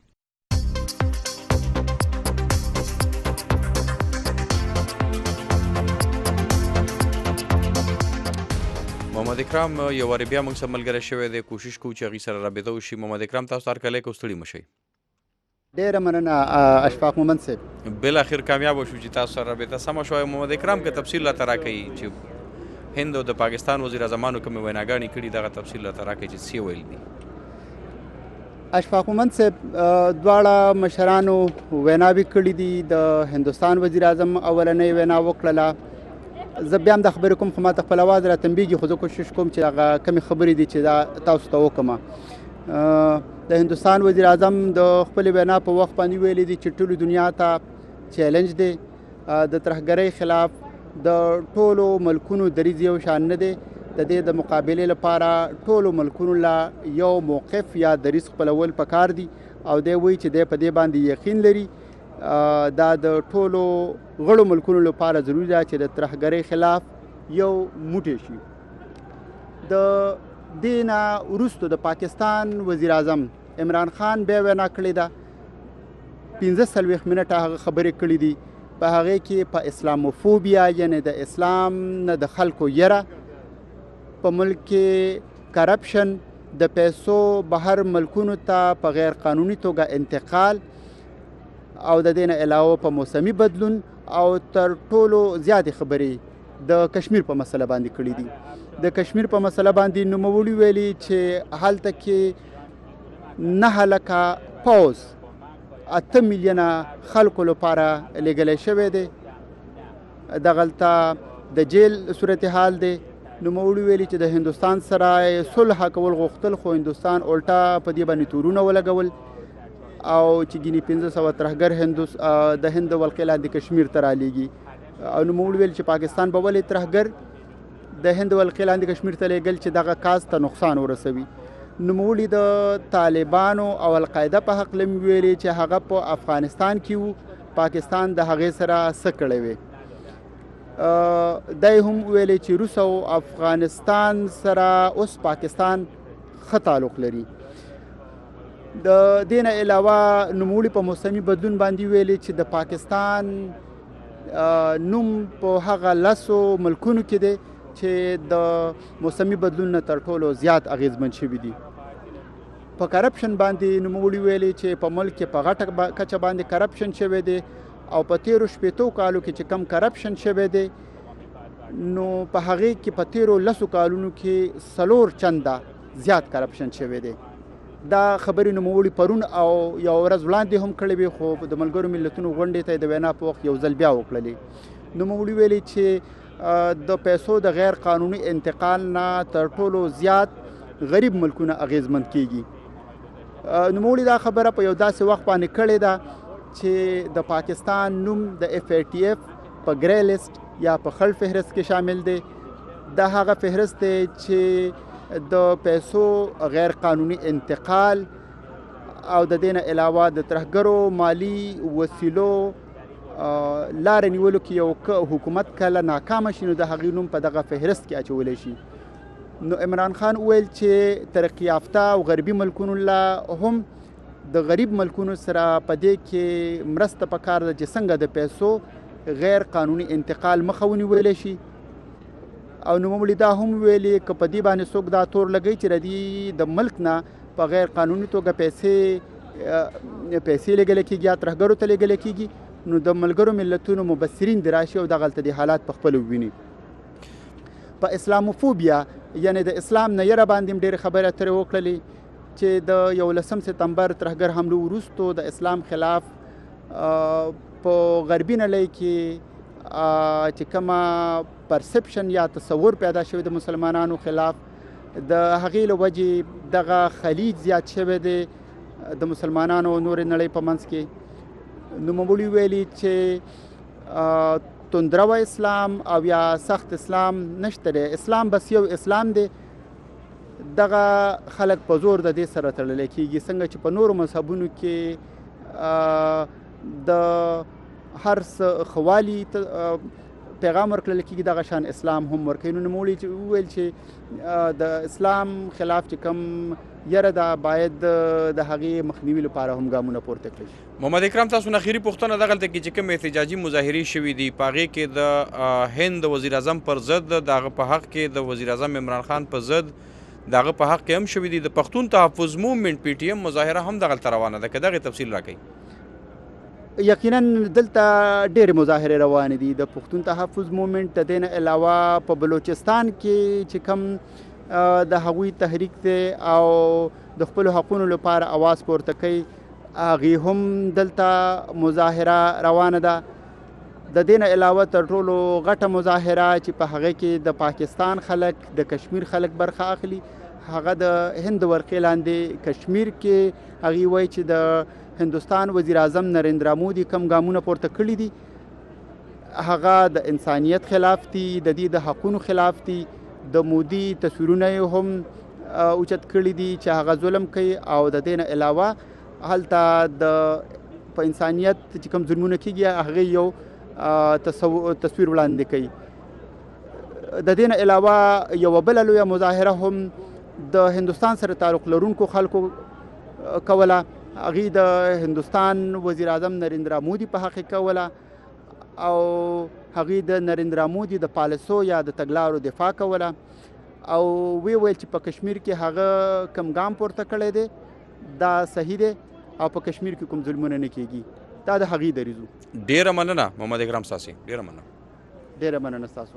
محمد محمد اکرام یو واري بیا موږ سره ملګری شوی دی، کوشش کوو چې هغې سره رابطه وشي. محمد اکرام تاسو هرکلی که ستړي مه شئ. ډېره مننه اشفاق مومند صاحب. بالاخر کامیاب شو چې تاسو سره رابطه سمه شوه. محمد اکرام که تفصیل راته راکوي چې هند او د پاکستان وزیر اعظمانو کومې ویناګانې کړي، دغه تفصیل راته راکوي چې څه ویل دي. اشفاق مومند صاحب دواړه مشرانو ویناوې کړي دي. د هندوستان وزیر اعظم اولنۍ وینا وکړله. زه بیا هم دا خبرې کوم خو ما ته خپل اواز راتنبیږي، خو زه کوشش کوم چې هغه کمې خبرې دي چې دا تاسو ته وکړم. د هندوستان وزیر اعظم د خپلې وینا په وخت باندې ویلي دي چې ټولو دنیا ته چیلنج دی، د ترهګرۍ خلاف د ټولو ملکونو دریځ یو شان نه دی. د دې د مقابلې لپاره ټولو ملکونو له یو موقف یا دریځ خپلول پکار دي، او دی وایي چې دی په دې باندې یقین لري دا د ټولو غړو ملکونو لپاره ضروري ده چې د ترهګرۍ خلاف یو موټی شي. د دې نه وروسته د پاکستان وزیر اعظم عمران خان بیا وینا کړې ده. 45 منټه هغه خبرې کړې دي. په هغې کې په اسلاموفوبیا یعنې د اسلام نه د خلکو یره، په ملک کې کرپشن، د پیسو بهر ملکونو ته په غیر قانوني توګه انتقال، او د دې نه علاوه په موسمي بدلون، او تر ټولو زیاتې خبرې د کشمیر په مسله باندې کړي دي. د کشمیر په مسله باندې نوموړي ویلي چې هلته کې 9 لکه پوځ 8 میلیونه خلکو لپاره لېږلی شوی دی. دغلته د جیل صورتحال دی. نوموړي ویلي چې د هندوستان سره صلح کول غوښتل، خو هندوستان الټا په دې باندې تورونه ولګول، او چې ګینې 1500 ترهګر د هند ولقې لاندې کشمیر ته رالیږي. او نوموړي ویل چې پاکستان به ولې ترهګر د هند ولقې لاندې کشمیر ته لیږل چې دغه کاز ته نقصان ورسوي. نوموړي د طالبانو او القاعده په حق لم ویلي چې هغه په افغانستان کې وو، پاکستان د هغې سره څه کړی وي. دای هم ویلي چې روس او افغانستان سره اوس پاکستان ښه تعلق لري. د دې نه علاوه نوموړي په موسمي بدلون باندې ویلي چې د پاکستان نوم په هغه 10 ملکونو کې دی چې د موسمي بدلون نه تر ټولو زیات اغیزمن شوي دي. په کرپشن باندې نوموړي ویلي چې په ملک کې په غټه کچه باندې کرپشن شوی دی، او په 13 کالو کې چې کم کرپشن شوی دی، نو په هغې کې په 10 کالونو کې 4 چنده زیات کرپشن شوی دی. دا خبرې نوموړي پرون او یو ورځ وړاندې هم کړې وې، خو د ملګرو ملتونو غونډې ته د وینا په وخت یو ځل بیا وکړلې. نوموړي ویلي چې د پیسو د غیر قانوني انتقال نه تر ټولو زیات غریب ملکونه اغیزمند کیږي. نوموړي دا خبره په یو داسې وخت باندې کړې ده چې د پاکستان نوم د FATF په ګری لیست یا په خړ فهرست کې شامل دی. دا هغه فهرست دی چې د پیسو غیر قانوني انتقال او د دې نه علاوه د ترهګرو مالی وسیلو لارې نیولو کې یو حکومت کله ناکامه شي، نو د هغې نوم په دغه فهرست کې اچولی شي. نو عمران خان وویل چې ترقي یافته او غربي ملکونو له هم د غریب ملکونو سره په دې کې مرسته پکار ده چې څنګه د پیسو غیر قانوني انتقال مخه ونیولی شي. او نوموړي دا هم ویلي که په دې باندې څوک دا تور لګوي چې د ملک نه په غیر قانوني توګه پیسې لېږلی کېږي یا ترهګرو ته لېږلی کېږي، نو د ملګرو ملتونو مبصرین دې راشي او دغلته دې حالات په خپله وویني. په اسلاموفوبیا یعنې د اسلام نه یره باندې هم ډېرې خبرې اترې وکړلې چې د 11 سپتمبر ترهګر حملو وروستو د اسلام خلاف په غربي نړۍ کې چې کومه پرسپشن یا تصور پیدا شوی د مسلمانانو خلاف، د هغې له وجې دغه خلیج زیات شوی دی د مسلمانانو نورې نړۍ په منځ کې. نوموړي ویلي چې تندرو اسلام او یا سخت اسلام نشته دی، اسلام بس یو اسلام دی. دغه خلک په زور د دې سره تړلی کېږي، څنګه چې په نورو مذهبونو کې د هر څه خوالي پیغام ورکړل کېږي دغه شان اسلام هم ورکوي. نو نوموړي وویل چې د اسلام خلاف چې کوم یره ده باید د هغې مخنیوي لپاره هم ګامونه پورته کړي. محمد اکرام تاسو نه اخري پوښتنه دغلته کې چې کوم احتجاجي مظاهرې شوي دي په هغې کې د هند وزیر اعظم پر ضد د هغه په حق کې د وزیر اعظم عمران خان په ضد د هغه په حق کې هم شوي دي. د پښتون تحفظ موومنټ پی ټي ایم مظاهره هم دغلته روانه ده، که دغې تفصیل راکوي. یقینا دلته ډېرې مظاهرې روانې دي. د پښتون تحفظ موومنټ د دې نه علاوه په بلوچستان کې چې کوم د هغوی تحریک دی او د خپلو حقونو لپاره اواز پورته کوي هغې هم دلته مظاهره روانه ده. د دې نه علاوه تر ټولو غټه مظاهره چې په هغې کې د پاکستان خلک د کشمیر خلک برخه اخلي هغه د هند ورقې لاندې کشمیر کې هغې وایي چې د هندوستان وزیر اعظم نریندرا مودي کم ګامونه پورته کړي دي هغه د انسانیت خلاف دي، د دې د حقونو خلاف دي. د مودي تصویرونه هم اوچت کړي دي چې هغه ظلم کوي او د دې نه علاوه هلته د په انسانیت چې کوم ظلمونه کېږي هغې یو تصویر وړاندې کوي. د دې نه علاوه یوه بله لویه مظاهره هم د هندوستان سره تعلق لرونکو خلکو کوله. هغې د هندوستان وزیر اعظم نریندرا مودي په حق کوله او هغې د نریندرا مودي د پالیسو یا د تګلارو دفاع کوله او وی ویل چې په کشمیر کې هغه کم ګام پورته کړی دی دا صحیح دی او په کشمیر کې کوم ظلمونه نه کېږي. دا د هغې دریځ و. ډېره مننه محمد اکرام ستاسې، ډېره مننه. ډېره مننه ستاسو.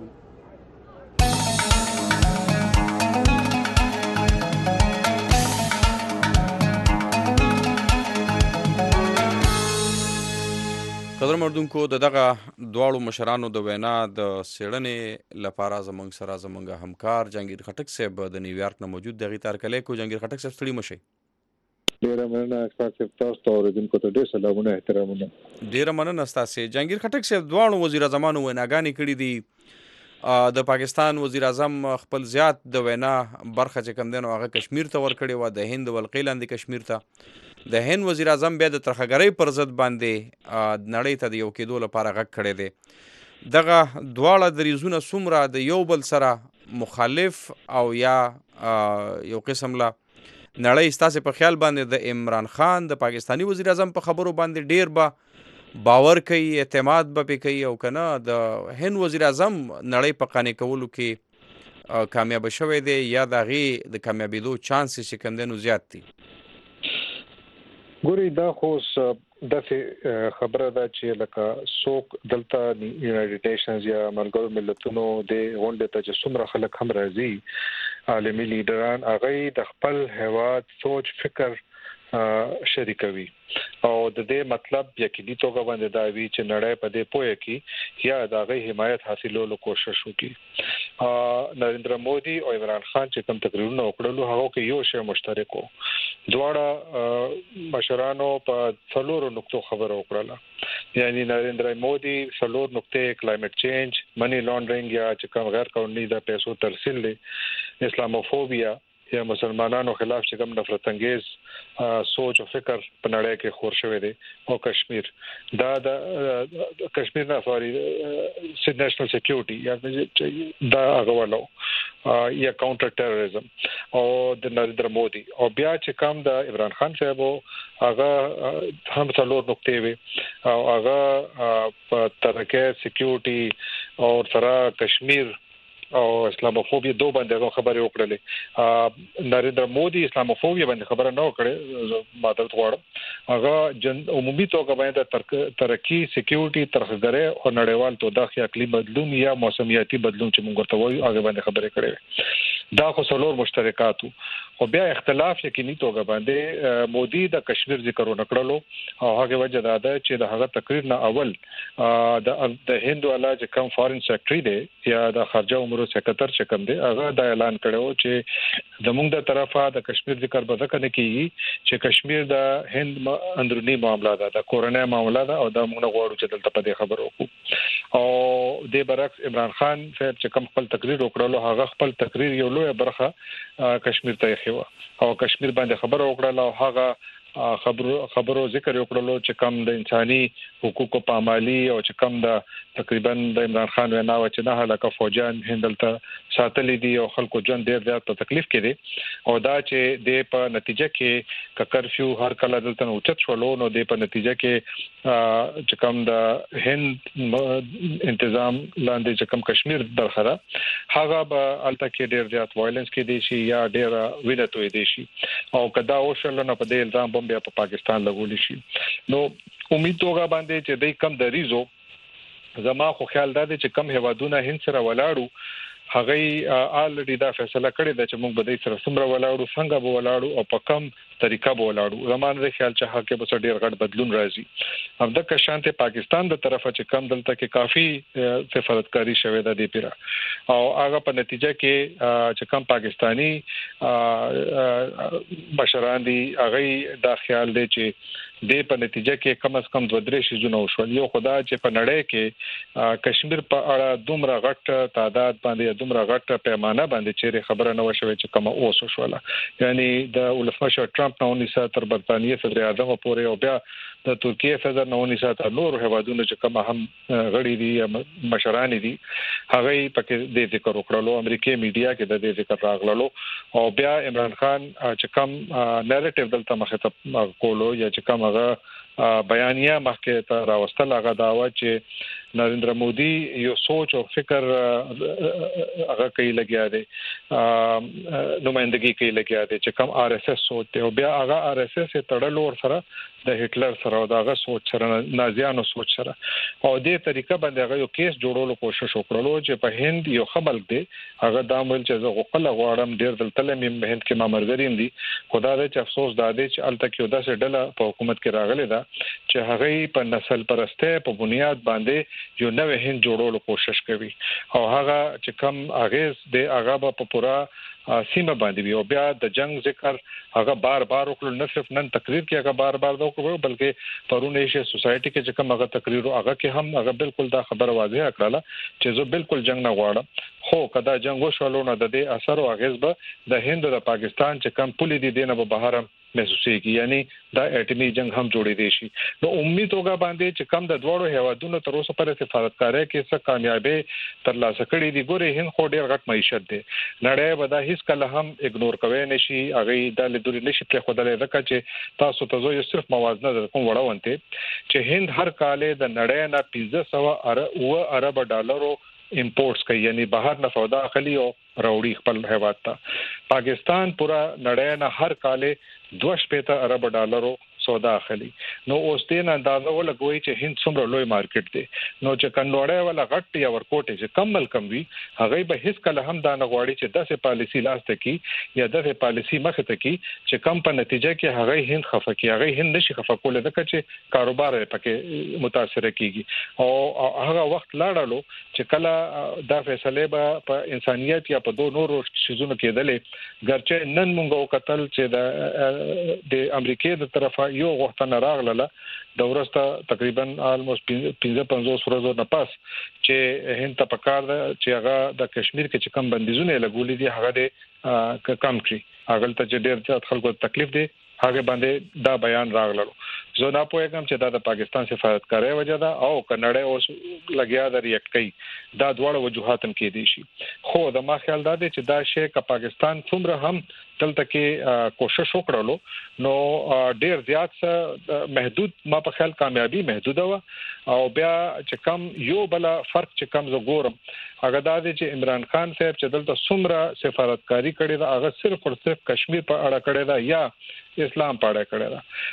قدر مردونکو د دغه دواړو مشرانو د وینا د څېړنې لپاره زموږ سره زموږ همکار جهانګیر خټک صاحب د نیویارک نه موجود دی. هغې ته هرکلی کوو. جهانګیر خټک صاحب ستړي مه شئ. ډېره مننه اکبر صاحب، تاسو ته اورېدونکو ته ډېر سلامونه احترامونه. ډېره مننه ستاسې. جهانګیر خټک صاحب دواړو وزیر اعظمانو ویناګانې کړي دي. د پاکستان وزیر اعظم خپل زیات د وینا برخه چې کوم دی نو هغه کشمیر ته ورکړې وه، د هند ولقې لاندې کشمیر ته. د هند وزیر اعظم بیا د ترخګرۍ پر ضد باندې نړۍ ته د یو کېدو لپاره غږ کړی دی. دغه دواړه دریځونه څومره د یو بل سره مخالف او یا یو قسم له نړۍ ستاسې په خیال باندې د عمران خان د پاکستاني وزیر اعظم په خبرو باندې ډیر به باور کوي، اعتماد به پې کوي، او که نه د هند وزیر اعظم نړۍ په قانع کولو کې کامیابه شوی دی یا د هغې د کامیابېدو چانس چې کوم دی نو زیات دي؟ ګوري دا خو داسې خبره ده چې لکه څوک دلته یونایټډ نیشنز یا ملګرو ملتونو د غونډې ته چې څومره خلک هم راځي عالمي لیډران هغوی د خپل هیواد سوچ فکر شریکوي او د دې مطلب یقیني توګه باندې دا وی چې نړۍ په دې پوهه کې یا د هغې حمایت حاصلولو کوشش وکړي. نریندرا مودي او عمران خان چې کوم تقریرونه وکړلو هغه کې یو شی مشترک و. دواړه مشرانو په څلورو نقطو خبره وکړله. یعنی نریندرا مودي څلور نقطې کلایمټ چینج، منی لانډرینګ یا چې کوم غیر قانوني د پیسو ترسیل دی، اسلاموفوبیا یا مسلمانانو خلاف چې کوم نفرت انگیز سوچ او فکر په نړۍ کې خور شوی دی، او کشمیر دا د کشمیر نه سوري نېشنل سکیورټي یا دا هغه ولو یا کاونټر ټیرریزم او د نریندرا مودي او بیا چې کوم د عمران خان صاحب هغه هم څلور نقطې وي او هغه په ترکه سکیورټي او سره کشمیر او اسلاموفوبیا دوه باندې خبرې وکړلې. نریندرا مودي اسلاموفوبیا باندې خبره نه وکړه، معذرت غواړم. هغه عمومي توګه باندې ترقی سکیورټي ترخګرۍ او نړیوال توده اقلیم بدلون یا موسمیاتي بدلون چې موږ ورته وایو هغه باندې خبرې کړې. دا خو څلور مشترکات او بیا اختلاف یقیني توګه باندې مودي د کشمیر ذکر ونکړلو او هغه وجه دا ده چې د هغه تقریر نه اول د هند والا چې کوم فارن سیکرټری دی یا د خارجه امور سکرټر چې کوم دی هغه دا اعلان کړو چې زموږ د طرفه د کشمیر ذکر به ځکه نه کیږي چې کشمیر د هند اندرونی معاملات ده، د کورنۍ معاملات ده او دا موږ غواړو چې دلته په دې خبرو وکړو. او د برعکس عمران خان صاحب چې کوم خپل تقریر وکړلو هغه خپل تقریر یو لوی برخه کشمیر ته یې او کشمیر باندې خبره وکړه او هغه خبرو ذکر وکړلو چې کم د انساني حقوقو پامالي او چې کم د تقریبا د عمران خان وینا و چې نه هلاکه فوجان هندلته ساتلې دي او خلکو ژوند ډیر زیات په تکلیف کې دي او دا چې د په نتیجه کې کرفیو هر کله دلته اوچت شولو نو د په نتیجه کې چې کم د هند تنظیم لاندې چې کم کشمیر درخره هغه به الته کې ډیر زیات وایلنس کې دي شي یا ډیر وینټوي دي شي او کدا او شلونه په دې الزام بیا په پاکستان لګول شي نو امید توګه باندې چې دای کم د ریزو زما خو خیال ده چې کم هوادونه هند سره ولاړو هغه الریډي دا فیصله کړې ده چې موږ به د سره سمره ولاړو څنګه به ولاړو او په کم طریقه به ولاړو زمانه خیال چې حق به ډیر غټ بدلون راځي هم د کشانته پاکستان د طرفه چې کم دلته کې کافي سفارتکاری شوې ده د پیرا او هغه په نتیجه کې چې کم پاکستانی مشران دي هغه دا خیال دی چې د په نتیجه کې کم از کم 2-3 شیزونه وشول یو خدا چې په نړۍ کې کشمیر په اړه دومره غټ تعداد باندې دومره غټ پیمانه باندې چې خبره نه وشوي چې کومه اوس وشوله یعنی د ولسمشر ټرمپ نو نسا تر برتانیې صدر اعظم پورې او بیا د ترکیه صدر نو نسا تر نور هوادونو چې کومه هم غړي دي مشران دي هغه پکې د ذکر وکړلو امریکای میډیا کې د ذکر راغللو او بیا عمران خان چې کوم نریټیو دلته مخه کولو یا چې کوم بیانیه مخکې ته راوستل هغه داوا چې نریندر مودي یو سوچ او فکر هغه کوي لګیا دی نمائندګي کوي لګیا دی چې کوم آر اس اس سوچ دی او بیا هغه آر اس اس تړلو ور سره د هټلر سره او دغه سوچ سره نازیانو سوچ سره او دې طریقه باندې هغه یو کیس جوړولو کوشش وکړلو چې په هند یو خبر دی هغه د عمل چې زه غوښله غواړم ډیر دلته مې هند کې ما مرګریم دي خدای دې افسوس دادې چې الته کې داسې ډله په حکومت کې راغلي ده چې هغه په نسل پرسته په بنیاد باندې یو نوې هند جوړولو کوشش کوي او هغه چې کم اغیز دی هغه په پورا سیمه باندې وي او بیا د جنگ ذکر هغه بار وکړل نه صرف نن تقریر کې هغه بار وکړو بلکې پرونه ایشیا سوسایټي کې چې کوم هغه تقریر هغه کې هم هغه بالکل دا خبره واضحه کړله چې زه بالکل جنگ نه غواړم خو کدا جنگ وشولو نه د دې اثر او اغیز به د هند او د پاکستان چې کم پولي دي دینه به بهر محسوسيږي یعنی دا اټمی جنگ هم جوړې دي شي نو امید وګا باندې چې کم د دوړو هوادونو تر اوسه پر سفارتکارۍ کې څه کامیابی ترلاسه کړې دي ګوره هند خو ډیر غټ معیشت دی نړۍ به دا هیڅ کله هم اګنور کوي نشي هغه د لیدوري نشي په خدای لکه چې تاسو ته یو صرف موازنه در کوم وړاونته چې هند هر کال د نړۍ نه 1500 ارب ډالرو امپورټس کوي یعنی بهر نه سودا اخلي او راوړي خپل هیواد ته پاکستان پورا نړۍ نه هر کال 2.5 ارب ډالرو سودا اخلي نو اوس دې نه اندازه ولګوي چې هند څومره لوی مارکیټ دی نو چې کنډوړې ولا غټ یا ورکوټ چې کمل کم وي هغه به هیڅ کله هم دا نه غواړي چې داسې پالیسی لاسته کی یا داسې پالیسی مخه ته کی چې کم په نتیجه کې هغه هند خفه کی هغه هند نشي خفه کولای ځکه چې کاروبار پکې متاثر کیږي او هغه وخت لاړلو چې کله دا فیصله به په انسانيت یا په دوه نورو شیزونو کېدلې ګرچه نن مونږ وکتل چې د امریکای د طرفه یو غوښتنه راغله د ورسته تقریبا almost 55 ورځې نه پاس چې هند ته پکار ده چې هغه د کشمیر کې چې کم بندیزونه لګولې دي هغه د کم کړي هغه ته چې ډېر ځات خلکو تکلیف دي هغه باندې دا بیان راغلو زه نه پوهیږم چې دا د پاکستان سفارتکارۍ وجه ده او کنړې اوس لګیا د ریاکټ کوي دا دواړه وجوهات هم کې دي شي خو د ما خیال دا دی چې دا شی ک پاکستان څومره هم دلته کې کوشش وکړلو نو ډیر زیات محدود ما په خیال کامیابی محدود و او بیا چې کم یو بل فرق چې کم زه ګورم هغه دا دی چې عمران خان صاحب چې دلته څومره سفارتکاری کړې ده هغه صرف او صرف کشمیر په اړه کړې ده یا اسلام پاړه کړی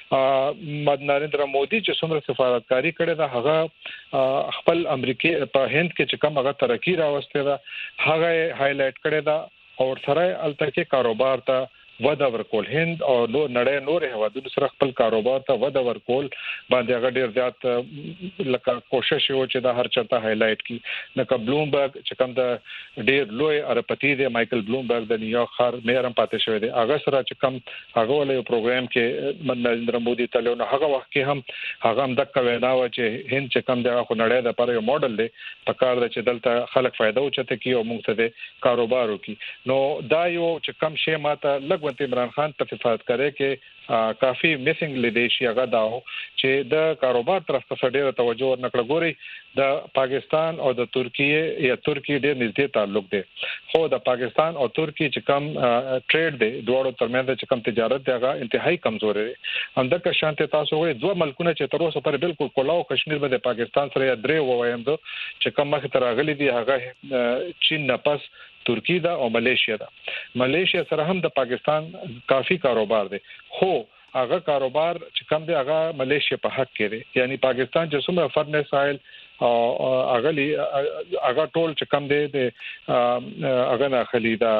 دا نریندر مودي چې څومره سفارتکاری کړی دا هغه خپل امریکای په هند کې چې کوم هغه ترقی راوسته دا هغه هایلایټ کړی دا او سره الته کې کاروبار ته ودا ورکول هند او نړۍ نور هوادونو سره خپل کاروبار ته ودا ورکول باندې هغه ډیر زیات لکه کوشش یو چې دا هر چرته هایلایټ کی لکه بلومبرګ چې کوم د ډیر لوی ارپتی دی مایکل بلومبرګ د نیویارک ښار میئر هم پاتې شوی دی هغه سره چې کوم هغه ولې پروګرام کې نریندر مودي تلو نو هغه وخت کې هم هغه هم د کوینا و چې هند چې کوم د نړۍ د لپاره یو موډل دی په کار د چې دلته خلک فائدہ اوچته کی او موږ ته کاروبار وکي نو دا یو چې کوم شی ماته لګ لګونته عمران خان ته صفاتکاري کې کافي میسنګ لیدي شي هغه داو چې د کاروبار طرف ته ډېر توجه ورنکړه. ګوري د پاکستان او د ترکیه یا ترکیه ډېر نږدې تعلق دی، خو د پاکستان او ترکیه چې کم ټریډ دی دوه ترمنځ چې کم تجارت دی هغه انتهایی کمزور دی. همدغه شانته تاسو وایي دوه ملکونه چې تر اوسه پر بالکل کولاو کشمیر باندې پاکستان سره درې وایم دو چې کم مخ ته راغلي دي هغه چین نه پس ترکیه دا او ملیشیا دا. ملیشیا سره هم د پاکستان کافی کاروبار دی، خو هغه کاروبار چې کم دی هغه ملیشیا په حق کې دی. یعنی پاکستان چې څومره فرنس آیل او هغه ټول چې کم دی د هغه نه خلی دا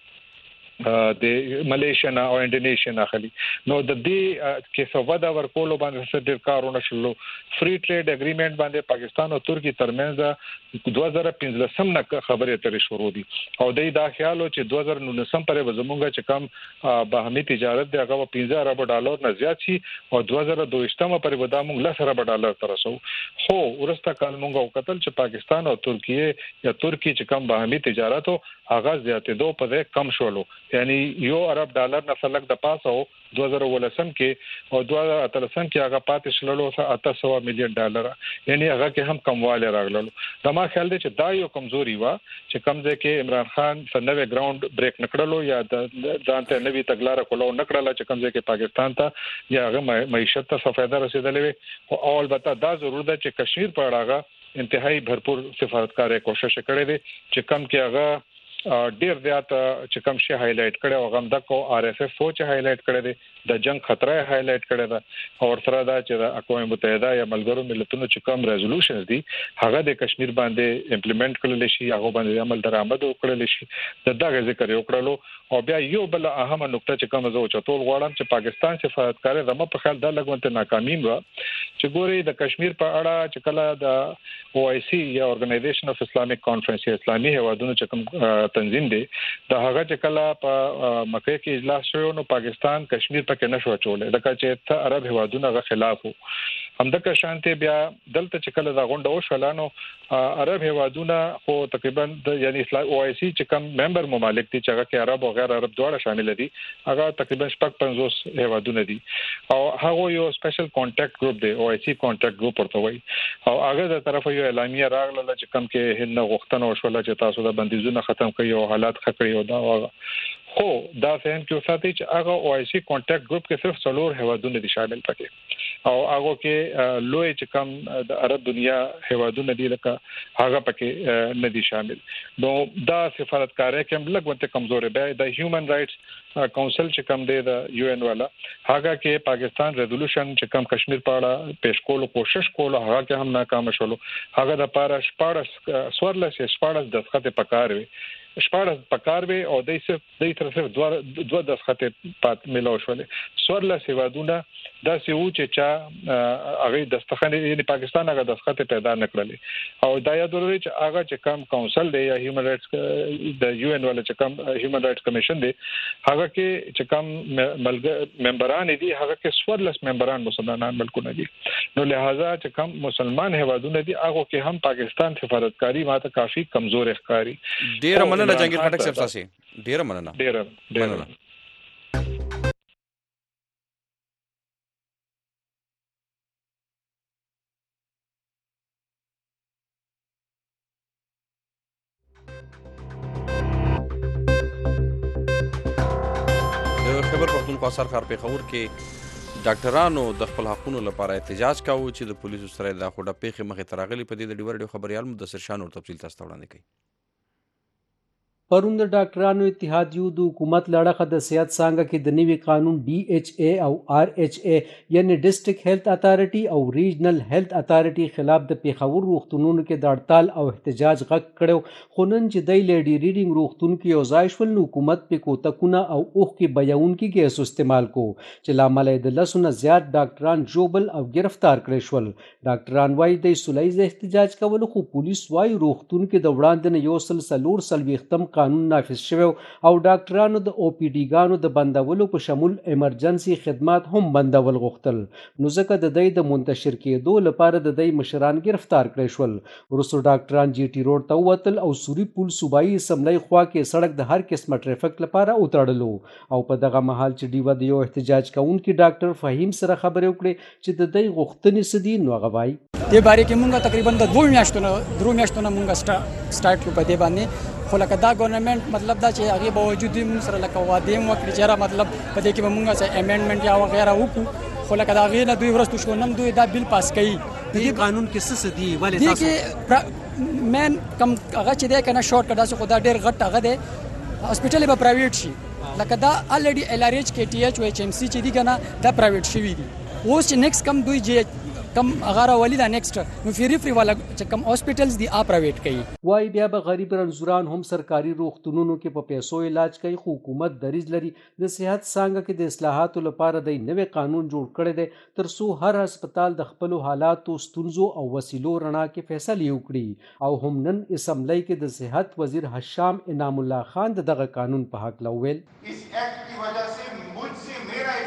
د ملیشیا او انډونیشیا اخلي. نو د دې کې سودا ورکول باندې ډېر کارونه شلو. فری ټریډ اګریمنت باندې پاکستان او ترکیه ترمنځ 2015 نه خبرې ترې شروع دي او دا خیالو چې 2019 پرې زمونږ چې کم باهمي تجارت دی هغه 15 ارب ډالر نه زیات شي او 2022 پرې ودا موږ 10 ارب ډالر تر رسو. خو ورسته کال موږ وکتل چې پاکستان او ترکیه یا ترکیه چې کم باهمي تجارت هغه زیاتېدو په کم شولو. یعنی یو ارب ډالر نه فلک د پاسو 2013 کې او 2013 کې هغه پاتې شللو 800 میلیون ډالر، یعنی هغه کې هم کمواله راغلل. دا ما خیال دی چې دا یو کمزوري و چې کمزې کې عمران خان فنوي ګراوند بریک نکړلو یا ځانته نوې تګلارې کولو نکړل چې کمزې کې پاکستان ته یا هغه معیشت ته فائدہ رسیدلې او البته دا ضرورت ده چې کشمیر په اړه انتهایی بھرپور سفارتکاري کوشش کړي دي چې کم کې هغه ډیر زیات چې کوم شی هایلایټ کړي او غم دکو آر اف اف فوچ هایلایټ کړي دي، د جنگ خطر هایلایټ کړي دا او سره دا چې د اقوام متحده یا ملګرو ملتونو چې کوم ریزولوشنز دي هغه د کشمیر باندې امپلیمنٹ کړل شي، هغه باندې عمل درآمد وکړل شي. دغه ذکر یو کړلو او بیا یو بل اهمه نقطه چې کوم زه چتول غواړم چې پاکستان سفارتکار زموږ په خیال د لګونته ناکامي و چې ګوري د کشمیر په اړه چې کله د او آی سی یا اورګنایزیشن اف اسلامیک کانفرنس اسلامي هوادونو چې کوم تنظیم دی دا هغه چې کله په مکه کې اجلاس شوی نو پاکستان کشمیر پکې نشو چولې دا چې ته عرب هوادونو غو خلاف همدغه شانته بیا دلته چې کله دا غونډه وشولانو عرب هوادونو خو تقریبا یعنی او آی سی چې کوم ممبر ممالک دي چې هغه کې عرب او غیر عرب دواړه شامل دي هغه تقریبا 50 هوادونو دي او هغه یو سپیشل کانټیکټ ګروپ دی او آی سی کانټیکټ ګروپ ورته وایي او هغه د طرفه یو اعلامیه راغله چې کوم کې هند غوښتنه وشوله چې تاسو د بندیزونه ختم کړئ او حالات خکړي او دا خو دا فهم کې وساتي چې هغه او آی سی کانټیکټ ګروپ کې صرف څلور هوادونه دي شامل پکې او هغه کې لوی چې کوم د عرب دنیا هوادونه دي لکه هغه پکې نه دي شامل. نو دا سفارتکاري کې لږ کمزوري به د هیومن رائټس کونسل چې کوم دی د یو ان والا هغه کې پاکستان ریزولوشن چې کوم کشمیر په اړه پیش کولو کوشش کولو هغه کې هم ناکام شول. هغه د پاره شپارس دغه پکار وي شپارس پکار وي او د طرف دوه دغه پات ملو شولې سورله سیوادونه دا سیو چې چا هغه دستخانه یعنی پاکستان هغه دغه پیدا نکړلې او دا یادوري چې هغه چې کوم کونسل دی یا هیومن رائټس د یو ان ولا چې کوم هیومن رائټس کمیشن دی هغه کې چې کوم ممبران دي هغه کې سورلس ممبران مسلمانان ملکونه دي. نو لہذا چې کوم مسلمان هوادونه دي هغه کې هم پاکستان سفارتکاری ماته کافي کمزور ښکاری. ډیر مننه جنگیر خټک صاحب تاسو ډیر مننه. ډیر خبر پښتونخوا سرکار په خبر کې ډاکټرانو د خپل حقونو لپاره احتجاج کاوه چې د پولیسو سره د خوډه پیښې مخې تراغلي په دې د ډیور خبريال مدثر شان او تفصیل تاسو ته وړاندې کوي. پرون د ډاکټرانو اتحادیو د حکومت لړخه د صحت څانګه کې د نوي قانون DHA او RHA یعنی ډسټرکټ هیلث اتھارټي او ریجنل هیلث اتھارټي خلاف د پیښور روغتونونو کې د هړتال او احتجاج غږ کړو خو نن چې د لیډي ریډینګ روغتون کې یو ځای شول نو حکومت په کوتکونه او اوخ کې بیاونکي ګیس استعمال کو چې لامل د لسونه زیات ډاکټران جوبل او گرفتار کړي شول. ډاکټران وايي د سولایز احتجاج کول خو پولیس وايي روغتون کې د وړاندې یو سل سلور سلويختم قانون نافذ شوی او ډاکټرانو د او پی ډي ګانو د بندولو په شمول ایمرجنسي خدمات هم بندول غوښتل، نو ځکه د دوی د منتشر کېدو لپاره د دوی مشران گرفتار کړی شول. وروسته ډاکټران جی ټي روډ ته ووتل او سوري پل صوبایي اسمبلی خوا کې سړک د هر قسمه ټریفک لپاره وتړلو. او په دغه مهال چې ډیوه د یو احتجاج کوونکي ډاکټر فهیم سره خبرې وکړې چې د دوی غوښتنې څه دي، نو هغه وایي دې باره کې مونږ تقریبا د 2 میاشتو نه مونږ سٹارټ کړو په دې باندې. خو لکه دا ګورنمنت مطلب دا چې هغې باوجود مونږ سره لکه وعدې هم وکړي چې مطلب په دې کې به مونږ څه امینډمنټ یا وغیره وکړو، خو لکه د هغې نه دوی وروسته شو نن دوی دا بیل پاس کوي. دې قانون کې څه دي ولې دې کې مین کم هغه چې دی که نه شارټ کټ داسې خو دا ډېر غټ هغه دی، هاسپیټل به پرایویټ شي. لکه دا الریډي ایل آر ایچ کې ټي ایچ او ایچ ام سی چې دي که نه دا پرایویټ شوي دي. اوس چې نیکسټ کم دوی کم هغه راولي دا نیکسټ نو فری والا چې کم هاسپیټلز دي پرایویټ کوي. وایي بیا به غریب رنځوران هم سرکاري روغتونونو کې په پیسو علاج کوي، خو حکومت دریځ لري د صحت څانګه کې د اصلاحاتو لپاره د نوې قانون جوړ کړی دی تر څو هر هسپتال د خپلو حالاتو، ستونزو او وسیلو رڼا کې فیصلې وکړي. او هم نن اسمبلی کې د صحت وزیر هشام انعام الله خان دغه قانون په حق وویل اس ایکٹ کی وجہ سے مجھ سے میرا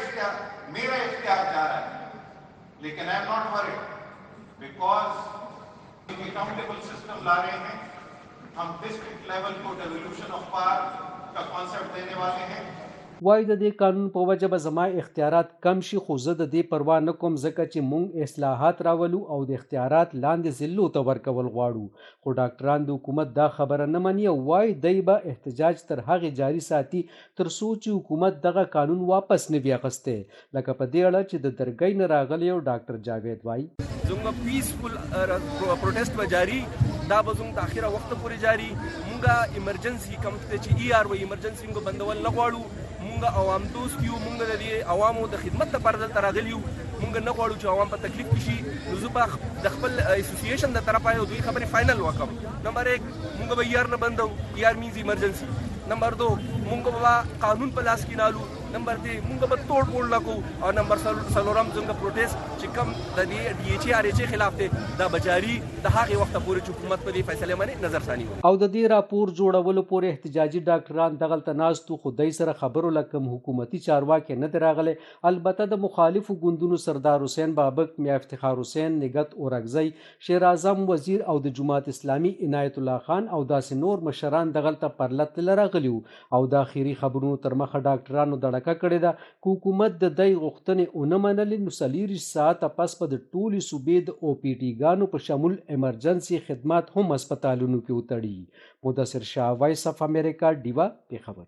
اختیار جا رہا ہے، لیکن I am not worried because हम accountable system ला रहे हैं, हम district level को devolution of power का concept देने वाले हैं. وایي د دې قانون په وجه به زما اختیارات کم شي، خو زه د دې پروا نه کوم ځکه چې موږ اصلاحات راولو او د اختیارات لاندې ضلعو ته ورکول غواړو. خو ډاکټران د حکومت دا خبره نه مني او وایي دی به احتجاج تر هغې جاري ساتي تر څو چې حکومت دغه قانون واپس نه وي اخیستی. لکه په دې اړه چې د درګۍ نه راغلی او ډاکټر جاوید وایي زموږ پیسفل پروټیسټ به جاري، دا به زموږ د اخره وخته پورې جاري. موږ ایمرجنسي کوم چې ای آر وایي ایمرجنسي موږ بندول نه غواړو. موږ عوام دوست یو، موږ د دې عوامو د خدمت لپاره دلته راغلي یو. موږ نه غواړو چې عوام په تکلیف کې شي. نو زه به د خپل اسوسییشن د طرفه یو دوی خبرې فاینل وکړم. نمبر 1 موږ به ای آر نه بندو، ای آر مینز ایمرجنسي. نمبر 2 موږ به قانون په لاس کې نالو. نمبر 3 موږ به توڑ پھوڑ نه کوو. او نمبر 4 زموږ پروټیسټ چې کوم د دې ډي ایچ آر ایچ خلاف دی دا به جاري د هغې وخته پورې چې حکومت په دې فیصلې باندې نظر ثاني وي. او د دې راپور جوړولو پورې احتجاجي ډاکټران دغلته ناست وو، خو دوی سره خبرو له کوم حکومتي چارواکي نه دی راغلی. البته د مخالفو ګوندونو سردار حسین بابک، میا افتخار حسین، نګت اورکزی، شیر اعظم وزیر او د جماعت اسلامي عنایت الله خان او داسې نور مشران دغلته پرلت راغلي وو. او د اخري خبرونو تر مخه ډاکټرانو دړکه کړې ده که حکومت د دوی غوښتنې ونه منلې نو 40 ساعته پس په د ټولې صوبې د او پی ټي ګانو په شمول ایمرجنسي خدمات هم هسپتالونو کې وتړي. مدثر شاه، وایس اف امریکا، ډیوا، پیښور.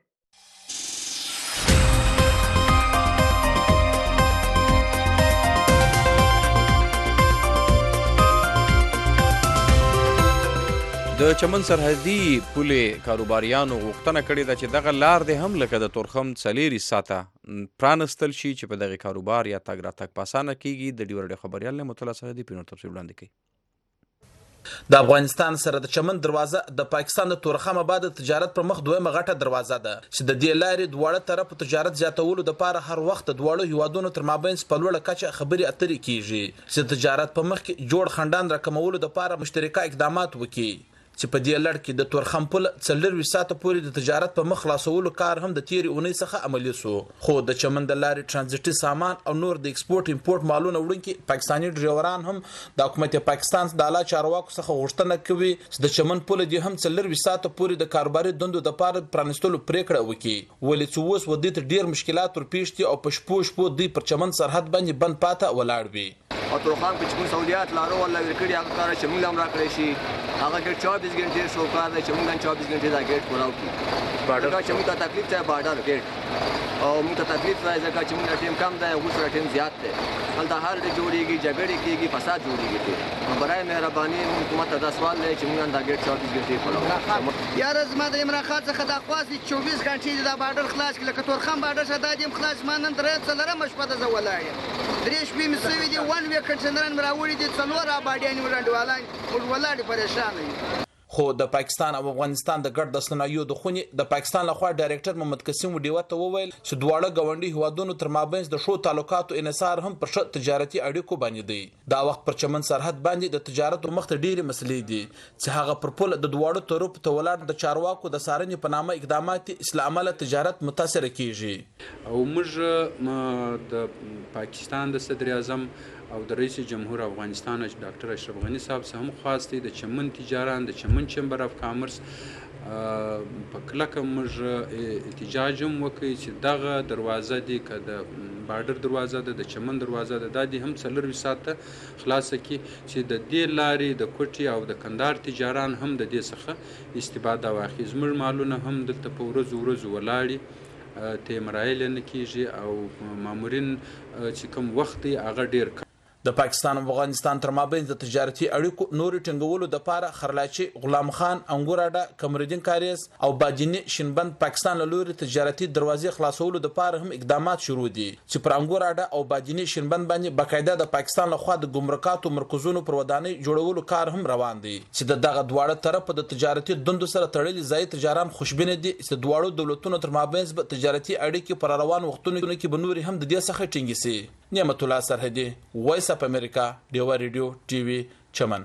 د چمن سرحدي پولې کاروباریانو غوښتنه کړې ده چې دغه لار دې هم لکه د تورخم 40 ساعته پرانستل شي چې په دغه کاروبار یا تګ راتګ په اسانه کیږي. د ډیو رډیو خبریال نه مطلع سرحدي پینو تفصیل وړاندې کوي. د افغانستان سره د چمن دروازه د پاکستان د تورخم آباد تجارت پر مخ دویمه غټه دروازه ده چې د دې لارې دواړه طرف تجارت زیاتولو لپاره هر وخت د دواړو هیوادونو تر مابین په لوړه کچه خبرې اترې کیږي چې تجارت په مخ کې جوړ خندان راکمولو لپاره مشترکه اقدامات وکړي. چې په دې لړ کې د تورخم پل 40 ساعته پورې د تجارت په مخ خلاصولو کار هم د تیرې اونۍ څخه عملي سو. خو د چمن د لارې ترانزیټي سامان او نور د ایکسپورټ امپورټ مالونه وړونکي پاکستاني ډریوران هم د حکومت پاکستان د اعلی چارواکو څخه غوښتنه کوي چې د چمن پل دې هم 40 ساعته پورې د کاروباري دندو لپاره پرانستلو پریکړه وکړي. ولې چې اوس ودې ته ډیر مشکلات ورپېښ دي او په شپو دوی پر چمن سرحد باندې بند پاته ولاړ وي. او تورخم کې چې کوم سہولیات لارو ولا ورکړي هغه کار چې موږ هم راکړی شي هغه کې 24 غنټې شو کار دی چې موږ 24 غنټې دا ګیټ پوراو کړو. بارډر چې موږ ته تکلیف ته بارډر ګیټ او موږ ته تکلیف راځي ځکه چې موږ ټیم کم دی او سره ټیم زیات دی. هلته هر ډول جوړیږي، جګړې کیږي، فساد جوړیږي. برای مهرباني حکومت ته دا سوال دی چې موږ دا ګیټ 24 غنټې پوراو. یار زما د عمران خان څخه دا خواست 24 غنټې دا بارډر خلاص کړي لکه تورخم بارډر شته دیم خلاص ما نن درې څلره مشپه د زولای درې شپې مسوي دي 1 ویک کنټینران مراوړي دي څلور آبادیان ولندوالان ولادي پریشان دي. خو د پاکستان او افغانستان د ګډ د صنایعو د خونې د پاکستان لخوا ډایریکټر محمد قسیم ډیوه ته وویل چې دواړه ګاونډي هیوادونو تر مابینځ د ښو تعلقاتو انحصار هم پر ښه تجارتي اړیکو باندې دی. دا وخت پر چمن سرحد باندې د تجارت مخ ته ډېرې مسلې دي چې هغه پر پل د دواړو طرفو ته ولاړ د چارواکو د څارنې په نامه اقدامات اصلاح عمله تجارت متاثر کیږي. او موږ د پاکستان د صدر اعظم او د رئیس جمهور افغانستان ډاکټر اشرف غنی صاحب څخه هم خواستي د چمن تجاران د چمن چمبر اف کامرس په کلکه موږ احتجاج هم وکړي چې دغه دروازه دی که د بارډر دروازه ده د چمن دروازه ده دا دې هم 24 ساعته خلاصه کړي چې د دې لارې د کوټي او د کندهار تجاران هم د دې څخه استفاده واخلي. زموږ مالونه هم دلته په ورځو ولاړي ته مرایل نه کیږي او مامورین چې کوم وخت هغه ډیر د پاکستان او افغانستان تر مابین د تجارتي اړیکو نورې ټینګولو د پاره خرلاچي غلام خان انګوراډه کمرالدین کاریز او باجنی شینبند پاکستان له لوري تجارتي دروازې خلاصولو د پاره هم اقدامات شروع دي چې پر انګوراډه او باجنی شینبند باندې باقاعده د پاکستان لخوا د ګمرکاتو مرکزونو پر ودانۍ جوړولو کار هم روان دی چې دغه دواړه طرف د تجارتي دندو سره تړلي ځای تجاران خوشبینه دي چې دواړو دولتونو تر مابین د تجارتي اړیکې پر روان وختونو کې بنوري هم د دې څخه ټینګي سي. نعمت الله سرحدي وایس اف امریکا ډیوا ریډیو ټي وي چمن.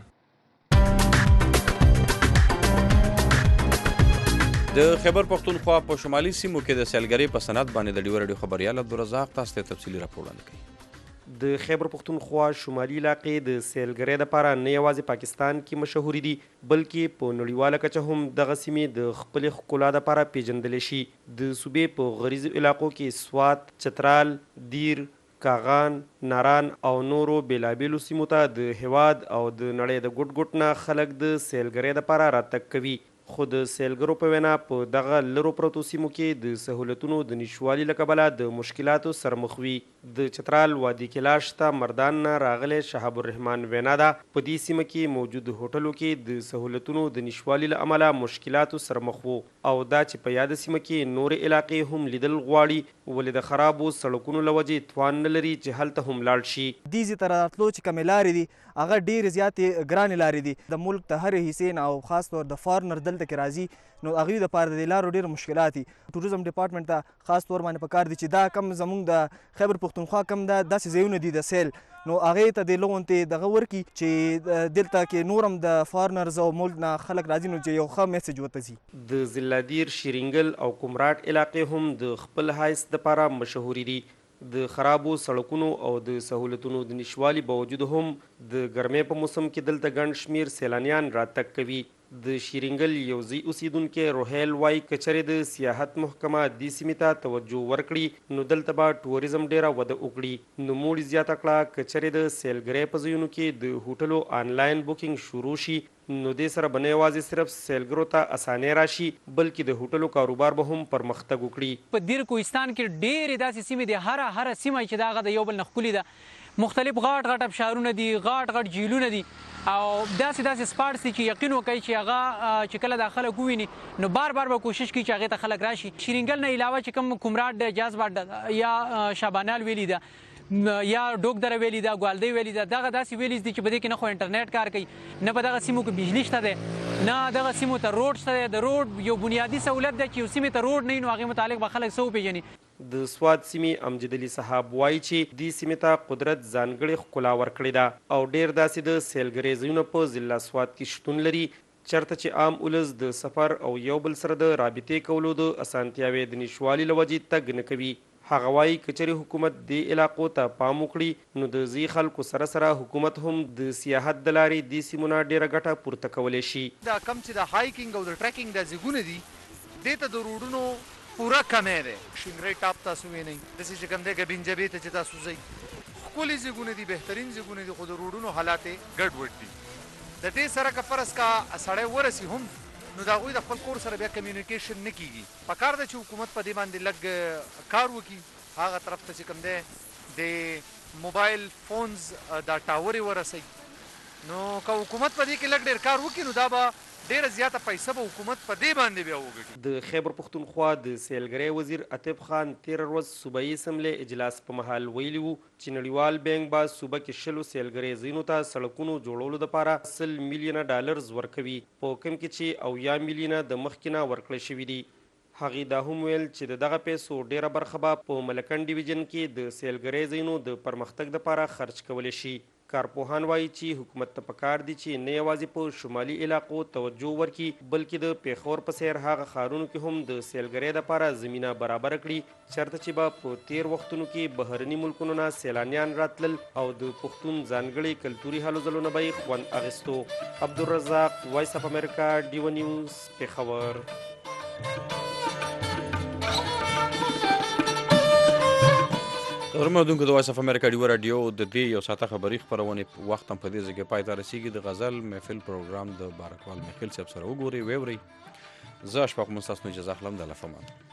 د خیبر پختونخوا په شمالي سیمو کې د سیلګرۍ په صنعت باندې د ډیوا ریډیو خبريال عبدالرزاق تاسو ته تفصیلي راپور وړاندې کوي. د خیبر پختونخوا شمالي علاقې د سیلګرۍ لپاره نه یوازې پاکستان کې مشهوري دي بلکې په نړیواله کچه هم دغه سیمې د خپلې ښکلا لپاره پیژندلی شي. د صوبې په غریزو علاقو کې سوات، چترال، دیر، کاغان، ناران او نورو بیلابیلو سیمو ته د هیواد او د نړۍ د ګوټ ګوټ نه خلک د سیلګرۍ لپاره راتګ کوي. خو د سیلګرو په وینا په دغه لرو پرتو سیمو کې د سهولتونو د نشوالي له کبله د مشکلاتو سره مخ وي. د چترال وادي کلاش ته مردان نه راغلی شهاب الرحمن وینا ده په دې سیمه کې موجود هوټلو کې د سهولتونو د نشوالي له امله مشکلاتو سره مخ وو او دا چې په یاد سیمه کې نورې علاقې هم لیدل غواړي ولې د خرابو سړکونو له وجې توان نه لري چې هلته هم لاړ شي. دې ته راتلو چې کومې لارې دي هغه ډېرې زیاتې ګرانې لارې دي د ملک د هرې حصې نه او خاص طور د فارنر دلته کې راځي نو هغوی دپاره د دې لارو ډېر مشکلات دي. ټوریزم ډپارټمنټ ته خاص طور باندې پکار دي چې دا کم زموږ د خیبر پختونخوا کم داسې ځایونه دي د سیل نو هغې ته د لغونتې دغه ورکړي چې دلته کې نور هم د فارنرز او ملک نه خلک راځي نو چې یو ښه میسج ورته ځي. د ضلعدیر، شیرینګل او کمراټ علاقې هم د خپل حیث دپاره مشهوري دي. د خرابو سړکونو او د سهولتونو د نشوالي باوجود هم د ګرمۍ په موسم کې دلته ګڼ شمېر سیلانیان راتګ کوي. د شیرینګل یو ځای اوسیدونکی روهیل وایي که چېرې د سیاحت محکمه دې سیمې ته توجه ورکړي نو دلته به ټوریزم ډېره وده وکړي. نوموړي زیاته کړه که چېرې د سیلګرۍ په ځایونو کې د هوټلو آنلاین بوکینګ شروع شي نو دې سره به نه یوازې صرف سیلګرو ته اسانۍ راشي بلکې د هوټلو کاروبار به هم پرمختګ وکړي. په دیر کوهستان کې ډېرې داسې سیمې دي هره سیمه چې د هغه د یو بل نه ښکلې ده مختلف غاټ ابشارونه دي غاټ جیلونه دي او داسې سپاټس دي چې یقین وکړي چې هغه چې کله دا خلک وویني نو بار به کوشش کوي چې هغې ته خلک راشي. شیرینګل نه علاوه چې کوم کمراټ ده، جازباټ یا شابانال ویلي ده یا ډوک دره ویلي ده، ګوالدی ویلي ده، دغه داسې ویلیز دي چې په دې کې نه خو انټرنیټ کار کوي نه په دغه سیمو کې بجلی شته دی نه دغه سیمو ته روډ شته دی. د روډ یو بنیادي سهولت ده چې یو سیمې ته روډ نه وي نو هغې متعلق به خلک څه وپېژني. د سوات سیمې امجد علي صاحب وایي چې دې سیمې ته قدرت ځانګړې ښکلا ورکړې ده او ډېر داسې د سیلګرۍ ځایونه په ضلع سوات کې شتون لري چېرته چې عام ولس د سفر او یو بل سره د رابطې کولو د اسانتیاوې د نشوالي له وجې تګ نه کوي. هغه وایي که چېرې حکومت دې علاقو ته پام وکړي نو د ځي خلکو سره حکومت هم د سیاحت د لارې دې سیمو نه ډېره ګټه پورته کولی شي. دا کم چې د هایکنګ او د ټریکنګ د ځایونه دي دې ته د روډونو پوره کمی دی. شینګرۍ ټاپ تاسو وینئ داسې چې کوم دی ګبین جبې ته چې تاسو ځئ ښکلي ځایونه دي بهترین ځایونه دي خو د روډونو حالات یې ګډوډ دي. د دې سره که فرض کا سړی ورسي هم نو د هغوی د خپل کور سره بیا کمیونیکیشن نه کیږي. پکار ده چې حکومت په دې باندې لږ کار وکړي هغه طرف ته چې کوم دی د موبایل فونز دا ټاورې ورسوي نو که حکومت په دې کې لږ ډېر کار وکړي نو دا به ډیره زیاته پیسه به حکومت په دې باندې بیا وګټي. د خیبر پښتونخوا د سیلګرۍ وزیر عاطف خان تېره ورځ صوبایي اسمبلۍ اجلاس په مهال ویلي وو چې نړیوال بانک به صوبه کې 20 سیلګرۍ ځایونو ته سړکونو جوړولو دپاره 100 میلیونه ډالرز ورکوي، په کوم کې چې 80 میلیونه د مخکې نه ورکړی شوي دي. هغې دا هم ویل چې د دغه پیسو ډیره برخه به په ملکن ډیویژن کې د سیلګرۍ ځایونو د پرمختګ دپاره خرچ کولی شي. کارپوهان وایي چې حکومت ته پکار دي چې نه یوازې په شمالي علاقو توجه ورکړي بلکې د پیښور په څیر هغه ښارونو کې هم د سیلګرۍ دپاره زمینه برابره کړي چېرته چې به په تیر وختونو کې بهرني ملکونو نه سیلانیان راتلل او د پښتون ځانګړي کلتوري هلو ځلو نه به یې خوند اخیستو. عبدالرزاق، وایس اف امریکا، ډیو نیوز، پېښور. درمدونکو د وایس اف امریکا ډیو راډیو د دې یو ساعته خبري خپرونې وخت هم په دې ځای کې پای ته رسیږي. د غزل محفل پروګرام د بارکوال میخیل صاحب سره وګورئ، ویورئ. زه اشفاق مستاسو اجازه اخلم. د الله فمان.